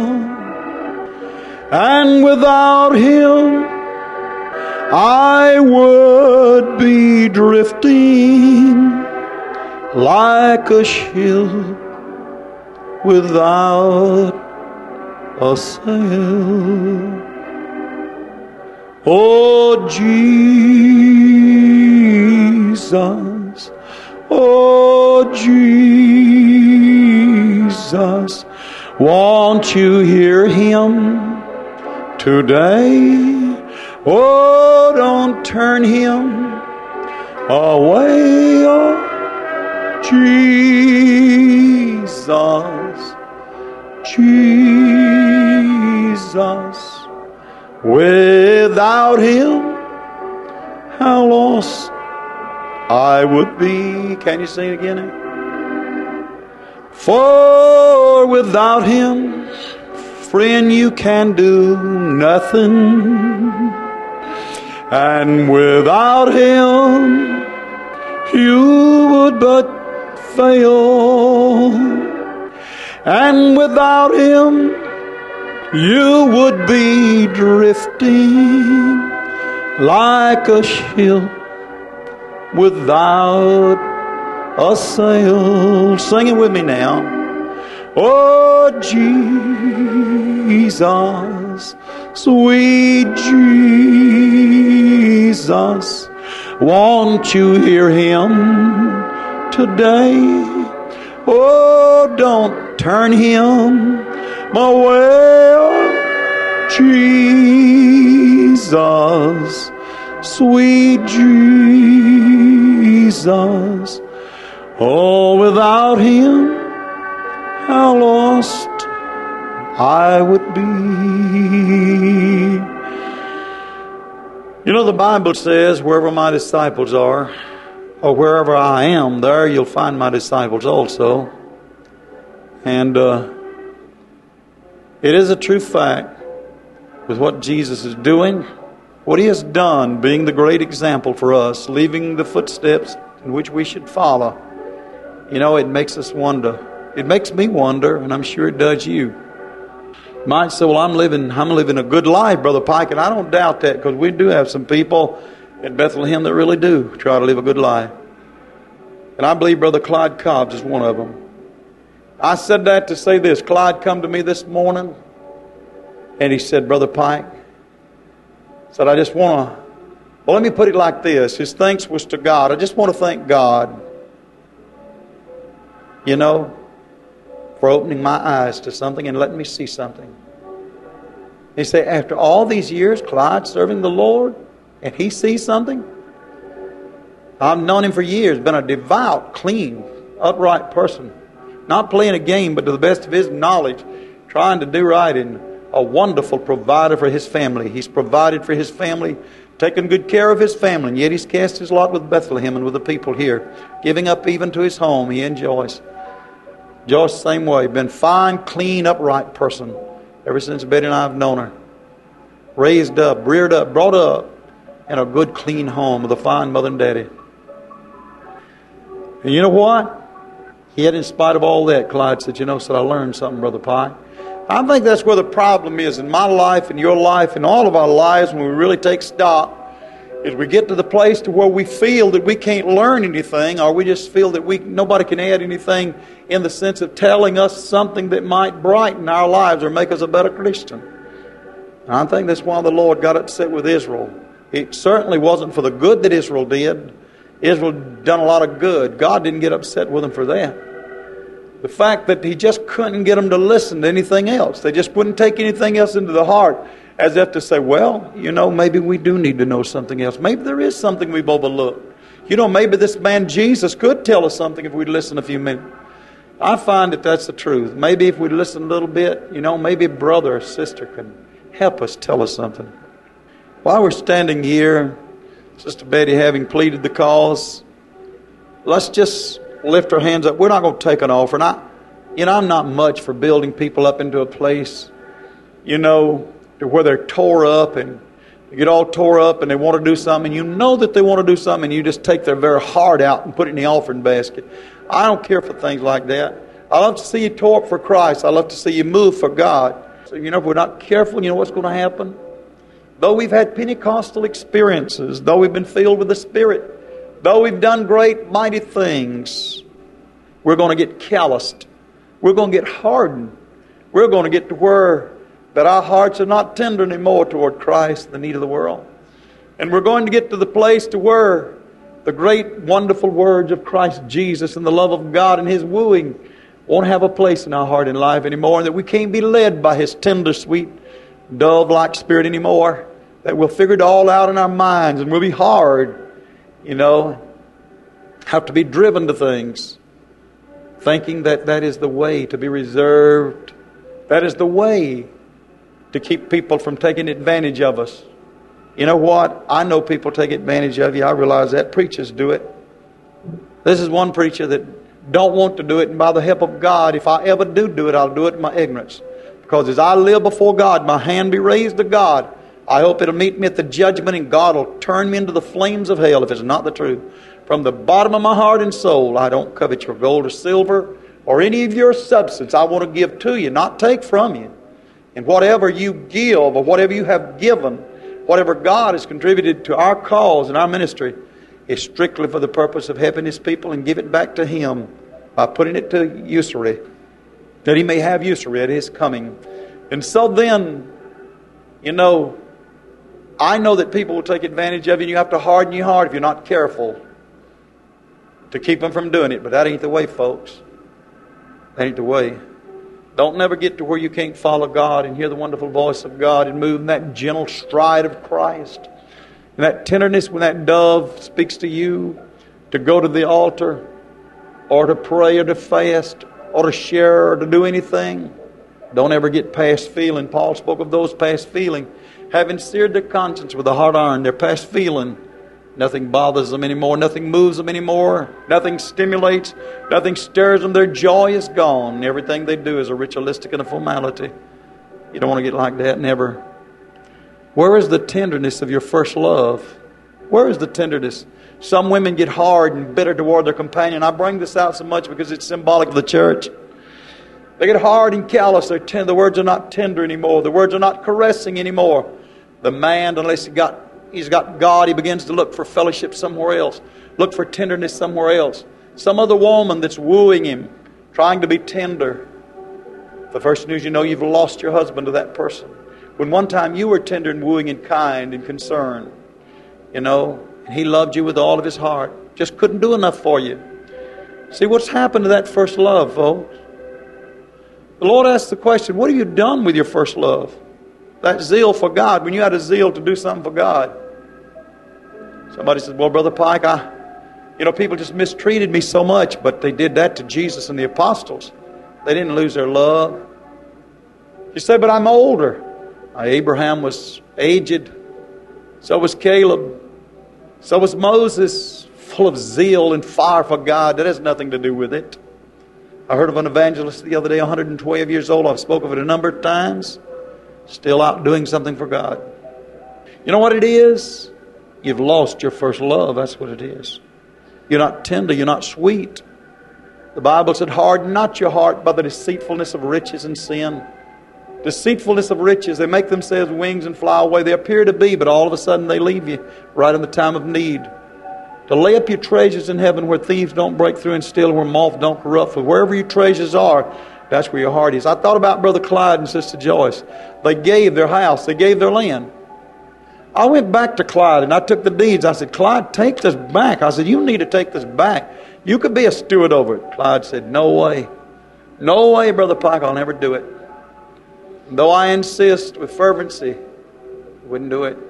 Speaker 1: And without Him, I would be drifting like a ship without a sail. Oh, Jesus, oh, Jesus, won't you hear Him today? Oh, don't turn Him away, oh, Jesus, Jesus. Without Him, how lost I would be. Can you sing it again? For without Him, friend, you can do nothing. And without Him, you would but fail. And without Him, you would be drifting like a ship without a sail. Sing it with me now. Oh, Jesus, sweet Jesus, won't you hear Him today? Oh, don't turn Him away, oh, Jesus, sweet Jesus. Oh, without Him, how lost I would be. You know, the Bible says, wherever my disciples are, or wherever I am, there you'll find my disciples also. And uh, it is a true fact with what Jesus is doing, what He has done, being the great example for us, leaving the footsteps in which we should follow. You know, it makes us wonder. It makes me wonder, and I'm sure it does you. You might say, well, I'm living, I'm living a good life, Brother Pike, and I don't doubt that, because we do have some people in Bethlehem that really do try to live a good life. And I believe Brother Clyde Cobbs is one of them. I said that to say this. Clyde come to me this morning, and he said, Brother Pike, said, I just want to, well, let me put it like this. His thanks was to God. I just want to thank God, you know, for opening my eyes to something and letting me see something. He said, after all these years, Clyde serving the Lord, and he sees something? I've known him for years, been a devout, clean, upright person. Not playing a game, but to the best of his knowledge, trying to do right, and a wonderful provider for his family. He's provided for his family, taken good care of his family, and yet he's cast his lot with Bethlehem and with the people here, giving up even to his home. He enjoys. Joyce, same way, been fine, clean, upright person ever since Betty and I have known her. Raised up, reared up, brought up in a good, clean home with a fine mother and daddy. And you know what? Yet in spite of all that, Clyde said, you know, said I learned something, Brother Pike. I think that's where the problem is in my life, in your life, in all of our lives, when we really take stock, is we get to the place to where we feel that we can't learn anything, or we just feel that we nobody can add anything in the sense of telling us something that might brighten our lives or make us a better Christian. And I think that's why the Lord got upset with Israel. It certainly wasn't for the good that Israel did. Israel done a lot of good. God didn't get upset with them for that. The fact that He just couldn't get them to listen to anything else. They just wouldn't take anything else into the heart, as if to say, well, you know, maybe we do need to know something else. Maybe there is something we've overlooked. You know, maybe this man Jesus could tell us something if we'd listen a few minutes. I find that that's the truth. Maybe if we'd listen a little bit, you know, maybe a brother or sister can help us tell us something. While we're standing here, Sister Betty having pleaded the cause, let's just lift our hands up. We're not going to take an offering. I, you know, I'm not much for building people up into a place, you know, to where they're tore up and they get all tore up and they want to do something. And you know that they want to do something and you just take their very heart out and put it in the offering basket. I don't care for things like that. I love to see you tore up for Christ. I love to see you move for God. So, you know, if we're not careful, you know what's going to happen? Though we've had Pentecostal experiences, though we've been filled with the Spirit, though we've done great, mighty things, we're going to get calloused. We're going to get hardened. We're going to get to where that our hearts are not tender anymore toward Christ, the need of the world. And we're going to get to the place to where the great, wonderful words of Christ Jesus and the love of God and His wooing won't have a place in our heart and life anymore, and that we can't be led by His tender, sweet, dove-like spirit anymore, that we'll figure it all out in our minds, and we'll be hard, you know, have to be driven to things, thinking that that is the way to be reserved. That is the way to keep people from taking advantage of us. You know what? I know people take advantage of you. I realize that. Preachers do it. This is one preacher that don't want to do it, and by the help of God, if I ever do do it, I'll do it in my ignorance. Because as I live before God, my hand be raised to God. I hope it'll meet me at the judgment, and God will turn me into the flames of hell if it's not the truth. From the bottom of my heart and soul, I don't covet your gold or silver or any of your substance. I want to give to you, not take from you. And whatever you give or whatever you have given, whatever God has contributed to our cause and our ministry, is strictly for the purpose of helping His people and give it back to Him by putting it to usury, that He may have usury at His coming. And so then, you know, I know that people will take advantage of you, and you have to harden your heart if you're not careful to keep them from doing it. But that ain't the way, folks. That ain't the way. Don't never get to where you can't follow God and hear the wonderful voice of God and move in that gentle stride of Christ. And that tenderness when that dove speaks to you to go to the altar or to pray or to fast or to share or to do anything. Don't ever get past feeling. Paul spoke of those past feeling. Having seared their conscience with a hot iron, their past feeling Nothing bothers them anymore. Nothing moves them anymore. Nothing stimulates. Nothing stirs them. Their joy is gone. Everything they do is a ritualistic and a formality. You don't want to get like that, never. Where is the tenderness of your first love? Where is the tenderness? Some women get hard and bitter toward their companion. I bring this out so much because it's symbolic of the church. They get hard and callous. They're ten- the words are not tender anymore. The words are not caressing anymore. The man, unless he got He's got God, he begins to look for fellowship somewhere else. Look for tenderness somewhere else. Some other woman that's wooing him, trying to be tender. The first news you know, you've lost your husband to that person. When one time you were tender and wooing and kind and concerned, you know, and he loved you with all of his heart. Just couldn't do enough for you. See, what's happened to that first love, folks? The Lord asked the question, what have you done with your first love? That zeal for God, when you had a zeal to do something for God. Somebody says, well, Brother Pike, I, you know, people just mistreated me so much, but they did that to Jesus and the apostles. They didn't lose their love. You say, but I'm older. Abraham was aged. So was Caleb. So was Moses, full of zeal and fire for God. That has nothing to do with it. I heard of an evangelist the other day, one hundred twelve years old. I've spoken of it a number of times. Still out doing something for God. You know what it is? You've lost your first love. That's what it is. You're not tender. You're not sweet. The Bible said, harden not your heart by the deceitfulness of riches and sin. Deceitfulness of riches. They make themselves wings and fly away. They appear to be, but all of a sudden they leave you right in the time of need. To lay up your treasures in heaven where thieves don't break through and steal, where moth don't corrupt. For wherever your treasures are, that's where your heart is. I thought about Brother Clyde and Sister Joyce. They gave their house. They gave their land. I went back to Clyde and I took the deeds. I said, Clyde, take this back. I said, you need to take this back. You could be a steward over it. Clyde said, no way. No way, Brother Pike, I'll never do it. And though I insist with fervency, I wouldn't do it.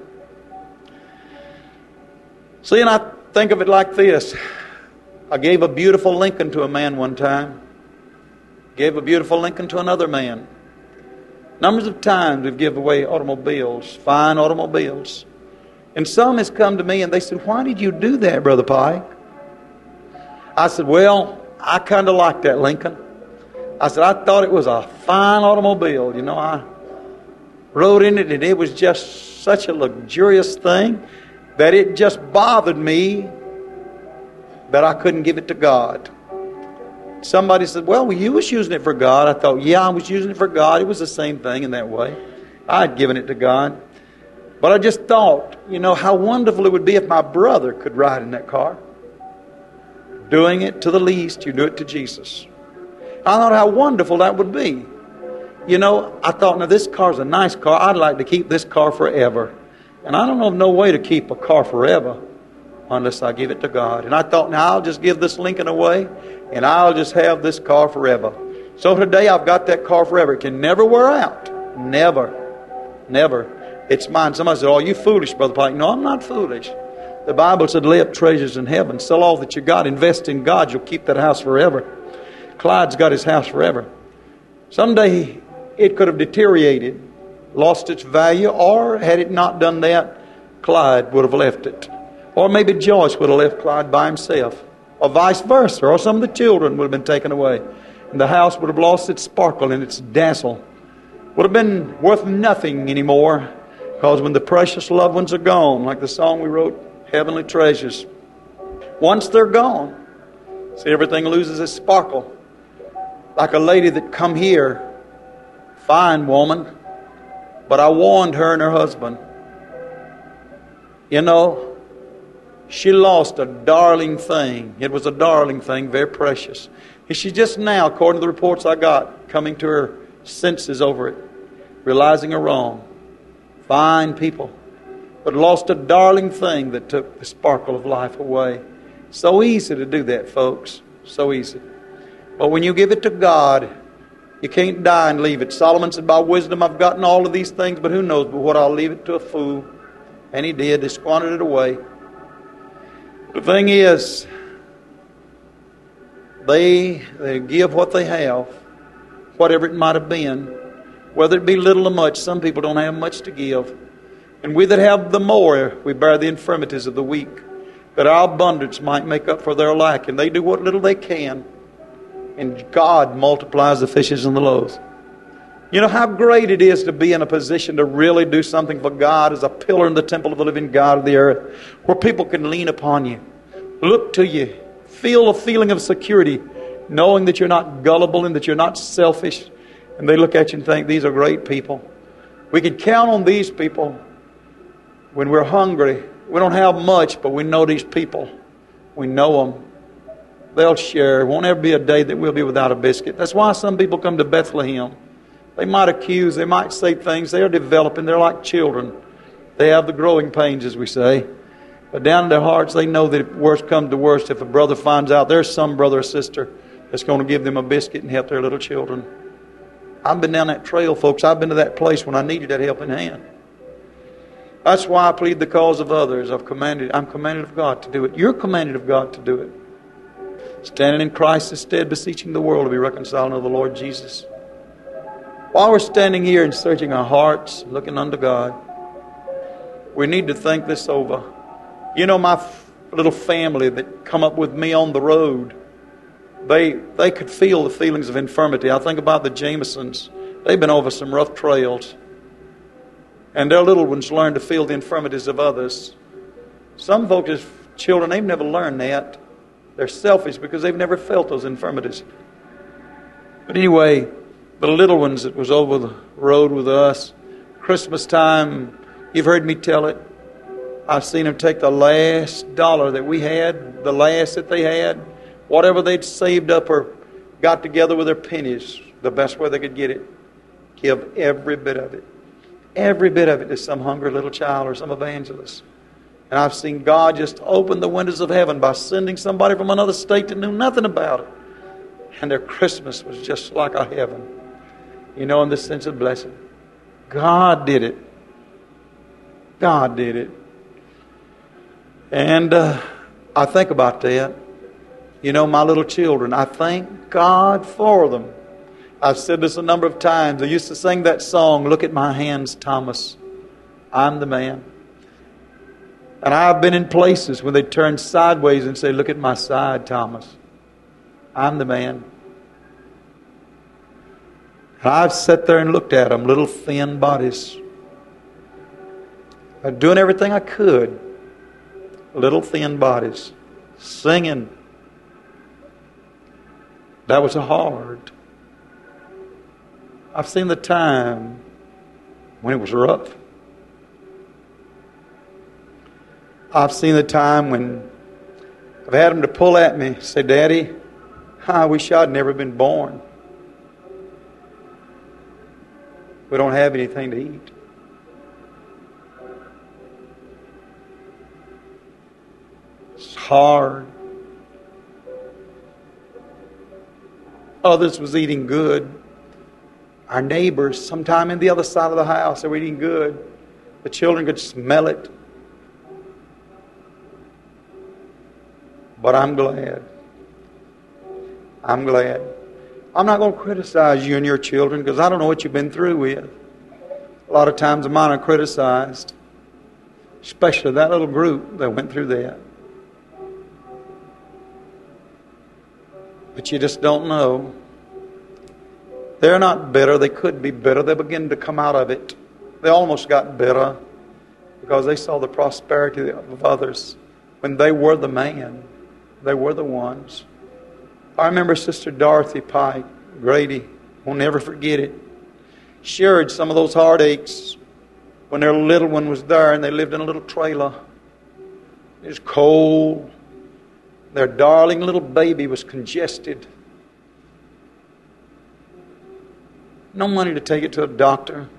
Speaker 1: See, and I think of it like this. I gave a beautiful Lincoln to a man one time. Gave a beautiful Lincoln to another man. Numbers of times we've given away automobiles, fine automobiles. And some has come to me and they said, why did you do that, Brother Pike? I said, well, I kind of like that Lincoln. I said, I thought it was a fine automobile. You know, I rode in it and it was just such a luxurious thing that it just bothered me that I couldn't give it to God. Somebody said, well, you was using it for God. I thought, yeah, I was using it for God. It was the same thing in that way. I had given it to God. But I just thought, you know, how wonderful it would be if my brother could ride in that car. Doing it to the least, you do it to Jesus. I thought how wonderful that would be. You know, I thought, now this car's a nice car. I'd like to keep this car forever. And I don't know of no way to keep a car forever unless I give it to God. And I thought, now I'll just give this Lincoln away and I'll just have this car forever. So today I've got that car forever. It can never wear out. Never. Never. It's mine. Somebody said, oh, you foolish, Brother Pike. No, I'm not foolish. The Bible said, lay up treasures in heaven. Sell all that you got. Invest in God. You'll keep that house forever. Clyde's got his house forever. Someday it could have deteriorated, lost its value, or had it not done that, Clyde would have left it. Or maybe Joyce would have left Clyde by himself. Or vice versa. Or some of the children would have been taken away. And the house would have lost its sparkle and its dazzle. Would have been worth nothing anymore. Because when the precious loved ones are gone, like the song we wrote, Heavenly Treasures, once they're gone, see, everything loses its sparkle. Like a lady that come here, fine woman, but I warned her and her husband. You know, she lost a darling thing. It was a darling thing, very precious. And she just now, according to the reports I got, coming to her senses over it, realizing her wrong. Fine people, but lost a darling thing that took the sparkle of life away. So easy to do that, folks. So easy. But when you give it to God, you can't die and leave it. Solomon said, by wisdom I've gotten all of these things, but who knows but what I'll leave it to a fool. And he did. He squandered it away. The thing is, they, they give what they have, whatever it might have been, whether it be little or much. Some people don't have much to give. And we that have the more, we bear the infirmities of the weak. that our abundance might make up for their lack. And they do what little they can. And God multiplies the fishes and the loaves. You know how great it is to be in a position to really do something for God as a pillar in the temple of the living God of the earth, where people can lean upon you, look to you, feel a feeling of security, knowing that you're not gullible and that you're not selfish. And they look at you and think, these are great people. We can count on these people when we're hungry. We don't have much, but we know these people. We know them. They'll share. It won't ever be a day that we'll be without a biscuit. That's why some people come to Bethlehem. They might accuse, they might say things. They're developing. They're like children. They have the growing pains, as we say. But down in their hearts, they know that if worst comes to worst, if a brother finds out there's some brother or sister that's going to give them a biscuit and help their little children. I've been down that trail, folks. I've been to that place when I needed that helping hand. That's why I plead the cause of others. I've commanded, I'm commanded of God to do it. You're commanded of God to do it. Standing in Christ's stead, beseeching the world to be reconciled unto the Lord Jesus. While we're standing here and searching our hearts, looking unto God, we need to think this over. You know, my f- little family that come up with me on the road, they they could feel the feelings of infirmity. I think about the Jamesons. They've been over some rough trails. And their little ones learn to feel the infirmities of others. Some folks as children, they've never learned that. They're selfish because they've never felt those infirmities. But anyway, the little ones that was over the road with us, Christmas time, you've heard me tell it. I've seen them take the last dollar that we had, the last that they had, whatever they'd saved up or got together with their pennies, the best way they could get it, give every bit of it. Every bit of it to some hungry little child or some evangelist. And I've seen God just open the windows of heaven by sending somebody from another state that knew nothing about it. And their Christmas was just like a heaven. You know, in the sense of blessing. God did it. God did it. And uh, I think about that. You know, my little children, I thank God for them. I've said this a number of times. I used to sing that song, Look at My Hands, Thomas. I'm the man. And I've been in places when they turn sideways and say, look at my side, Thomas. I'm the man. And I've sat there and looked at them, little thin bodies. I'm doing everything I could. Little thin bodies. Singing. That was hard. I've seen the time when it was rough. I've seen the time when I've had them to pull at me, say, Daddy, I wish I'd never been born. We don't have anything to eat. It's hard. Others was eating good. Our neighbors, sometime in the other side of the house, they were eating good. The children could smell it. But I'm glad. I'm glad. I'm not going to criticize you and your children because I don't know what you've been through with. A lot of times mine are criticized. Especially that little group that went through that. But you just don't know. They're not bitter. They could be bitter. They begin to come out of it. They almost got bitter because they saw the prosperity of others when they were the man. They were the ones. I remember Sister Dorothy Pike, Grady. Will never forget it. Shared some of those heartaches when their little one was there and they lived in a little trailer. It was cold. Their darling little baby was congested. No money to take it to a doctor.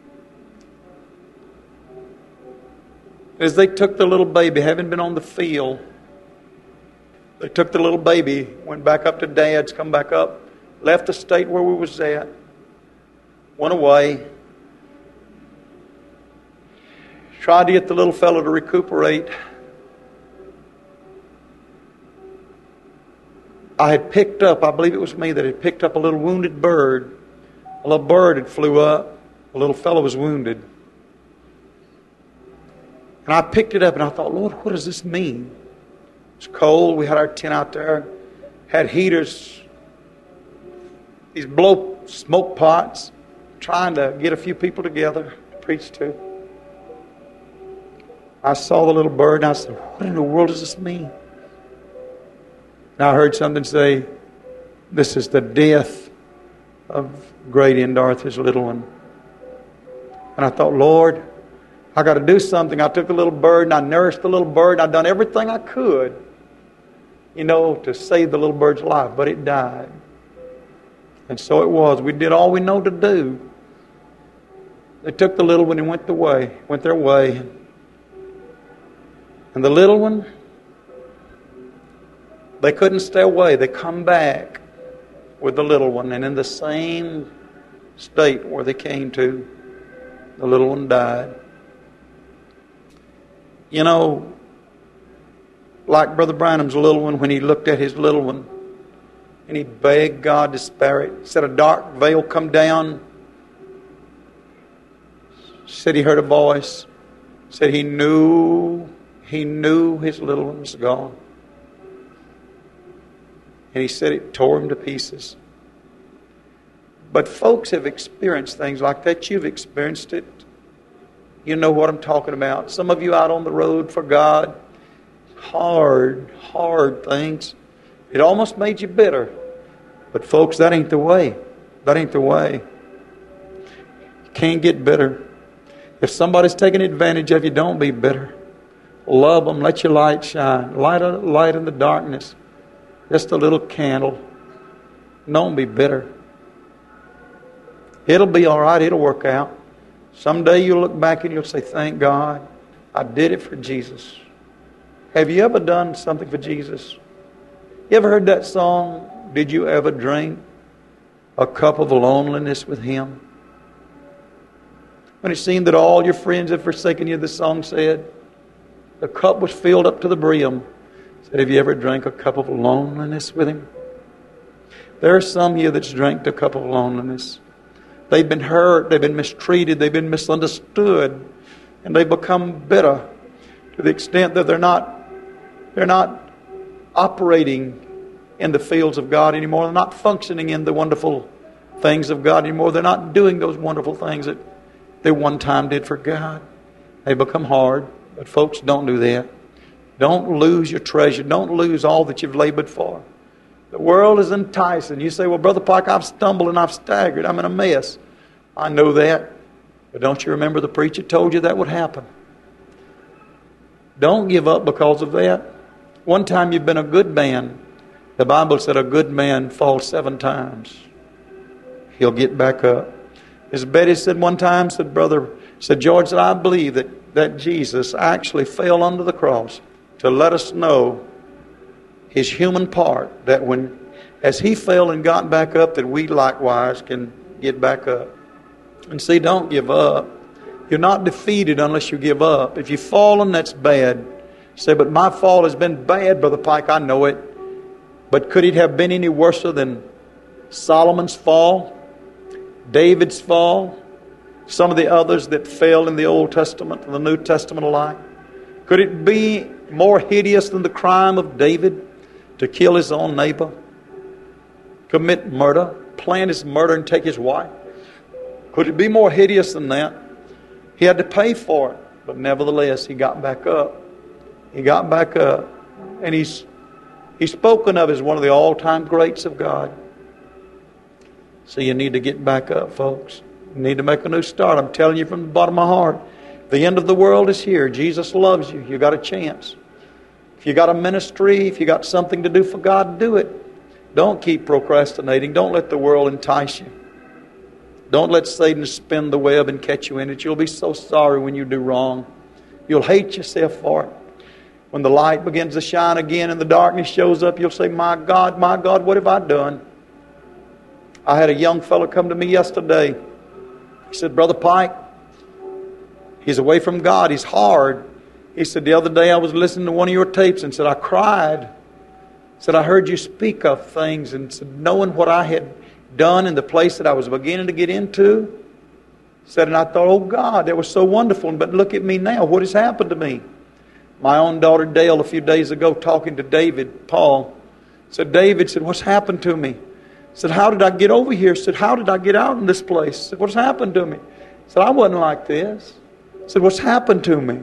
Speaker 1: As they took the little baby, having been on the field, they took the little baby, went back up to Dad's, come back up, left the state where we was at, went away, tried to get the little fellow to recuperate. I had picked up, I believe it was me that had picked up a little wounded bird. A little bird had flew up. A little fellow was wounded. And I picked it up and I thought, Lord, what does this mean? It's cold. We had our tent out there. Had heaters, these blow smoke pots, trying to get a few people together to preach to. I saw the little bird and I said, what in the world does this mean? And I heard something say, this is the death of Grady and Dorothy's little one. And I thought, Lord, I got to do something. I took the little bird and I nourished the little bird. And I'd done everything I could, you know, to save the little bird's life, but it died. And so it was. We did all we know to do. They took the little one and went the way, went their way. And the little one, they couldn't stay away. They come back with the little one, and in the same state where they came to, the little one died. You know, like Brother Branham's little one, when he looked at his little one, and he begged God to spare it. He said a dark veil come down. He said he heard a voice. He said he knew, he knew his little one was gone. And he said it tore him to pieces. But folks have experienced things like that. You've experienced it. You know what I'm talking about. Some of you out on the road for God. Hard, hard things. It almost made you bitter. But folks, that ain't the way. That ain't the way. You can't get bitter. If somebody's taking advantage of you, don't be bitter. Love them. Let your light shine. Light a light in the darkness. Just a little candle. Don't be bitter. It'll be all right. It'll work out. Someday you'll look back and you'll say, thank God, I did it for Jesus. Have you ever done something for Jesus? You ever heard that song, Did You Ever Drink a Cup of Loneliness with Him? When it seemed that all your friends had forsaken you, the song said, the cup was filled up to the brim. Said, have you ever drank a cup of loneliness with Him? There are some here that's drank a cup of loneliness. They've been hurt, they've been mistreated, they've been misunderstood, and they've become bitter to the extent that they're not, they're not operating in the fields of God anymore. They're not functioning in the wonderful things of God anymore. They're not doing those wonderful things that they one time did for God. They become hard, but folks, don't do that. Don't lose your treasure. Don't lose all that you've labored for. The world is enticing. You say, well, Brother Pike, I've stumbled and I've staggered. I'm in a mess. I know that. But don't you remember the preacher told you that would happen? Don't give up because of that. One time you've been a good man. The Bible said a good man falls seven times. He'll get back up. As Betty said one time, said, Brother, said, George, said, I believe that, that Jesus actually fell under the cross to let us know His human part, that when, as He fell and got back up, that we likewise can get back up. And see, don't give up. You're not defeated unless you give up. If you've fallen, that's bad. Say, but my fall has been bad, Brother Pike, I know it. But could it have been any worse than Solomon's fall, David's fall, some of the others that fell in the Old Testament and the New Testament alike? Could it be more hideous than the crime of David to kill his own neighbor, commit murder, plan his murder and take his wife? Could it be more hideous than that? He had to pay for it, but nevertheless he got back up. He got back up, and he's he's spoken of as one of the all-time greats of God. So you need to get back up, folks. You need to make a new start. I'm telling you from the bottom of my heart, the end of the world is here. Jesus loves you. You got a chance. If you got a ministry, if you got something to do for God, do it. Don't keep procrastinating. Don't let the world entice you. Don't let Satan spin the web and catch you in it. You'll be so sorry when you do wrong. You'll hate yourself for it. When the light begins to shine again and the darkness shows up, you'll say, my God, my God, what have I done? I had a young fellow come to me yesterday. He said, Brother Pike, he's away from God. He's hard. He said, the other day I was listening to one of your tapes and said, I cried. He said, I heard you speak of things, and said, knowing what I had done in the place that I was beginning to get into. He said, and I thought, oh God, that was so wonderful. But look at me now. What has happened to me? My own daughter Dale a few days ago talking to David, Paul, said, David said, what's happened to me? Said, how did I get over here? Said, how did I get out in this place? Said, what's happened to me? Said, I wasn't like this. Said, what's happened to me?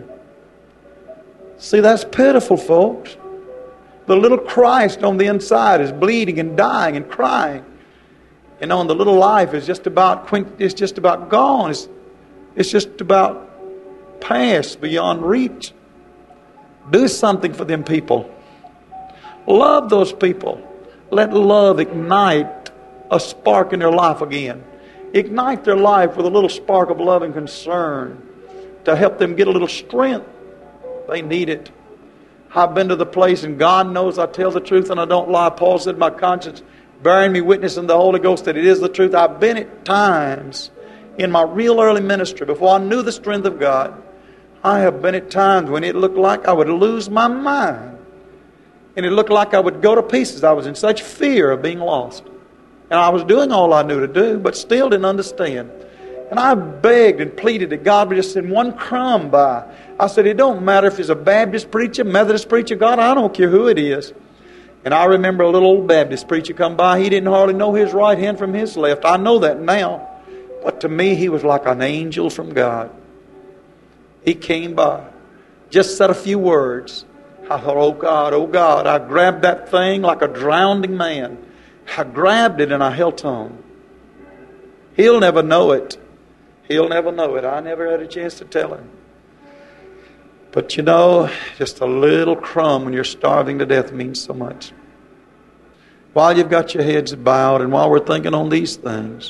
Speaker 1: See, that's pitiful, folks. The little Christ on the inside is bleeding and dying and crying. You know, and the little life is just about it's just about gone. It's, it's just about past, beyond reach. Do something for them people. Love those people. Let love ignite a spark in their life again. Ignite their life with a little spark of love and concern to help them get a little strength. They need it. I've been to the place, and God knows I tell the truth and I don't lie. Paul said, my conscience bearing me witness in the Holy Ghost that it is the truth. I've been at times in my real early ministry, before I knew the strength of God, I have been at times when it looked like I would lose my mind. And it looked like I would go to pieces. I was in such fear of being lost. And I was doing all I knew to do, but still didn't understand. And I begged and pleaded that God would just send one crumb by. I said, it don't matter if it's a Baptist preacher, Methodist preacher, God, I don't care who it is. And I remember a little old Baptist preacher come by. He didn't hardly know his right hand from his left. I know that now. But to me, he was like an angel from God. He came by, just said a few words. I thought, oh God, oh God. I grabbed that thing like a drowning man. I grabbed it and I held on. He'll never know it. He'll never know it. I never had a chance to tell him. But you know, just a little crumb when you're starving to death means so much. While you've got your heads bowed and while we're thinking on these things,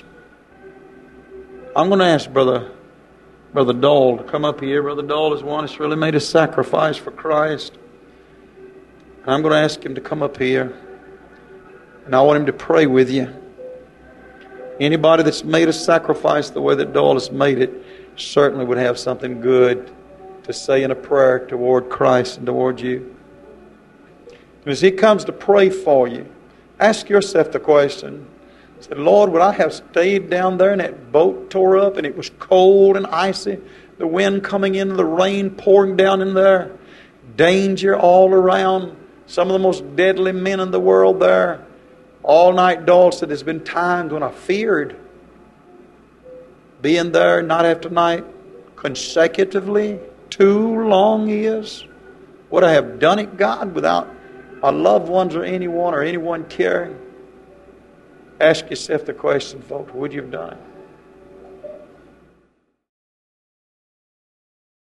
Speaker 1: I'm going to ask Brother Brother Dole to come up here. Brother Dole is one that's really made a sacrifice for Christ. And I'm going to ask him to come up here. And I want him to pray with you. Anybody that's made a sacrifice the way that Dole has made it certainly would have something good to say in a prayer toward Christ and toward you. And as he comes to pray for you, ask yourself the question. Say, Lord, would I have stayed down there and that boat tore up and it was cold and icy, the wind coming in, the rain pouring down in there, danger all around, some of the most deadly men in the world there. All night, Dole said, there's been times when I feared being there night after night, consecutively, two long years. Would I have done it, God, without our loved ones or anyone or anyone caring? Ask yourself the question, folks, would you have done it?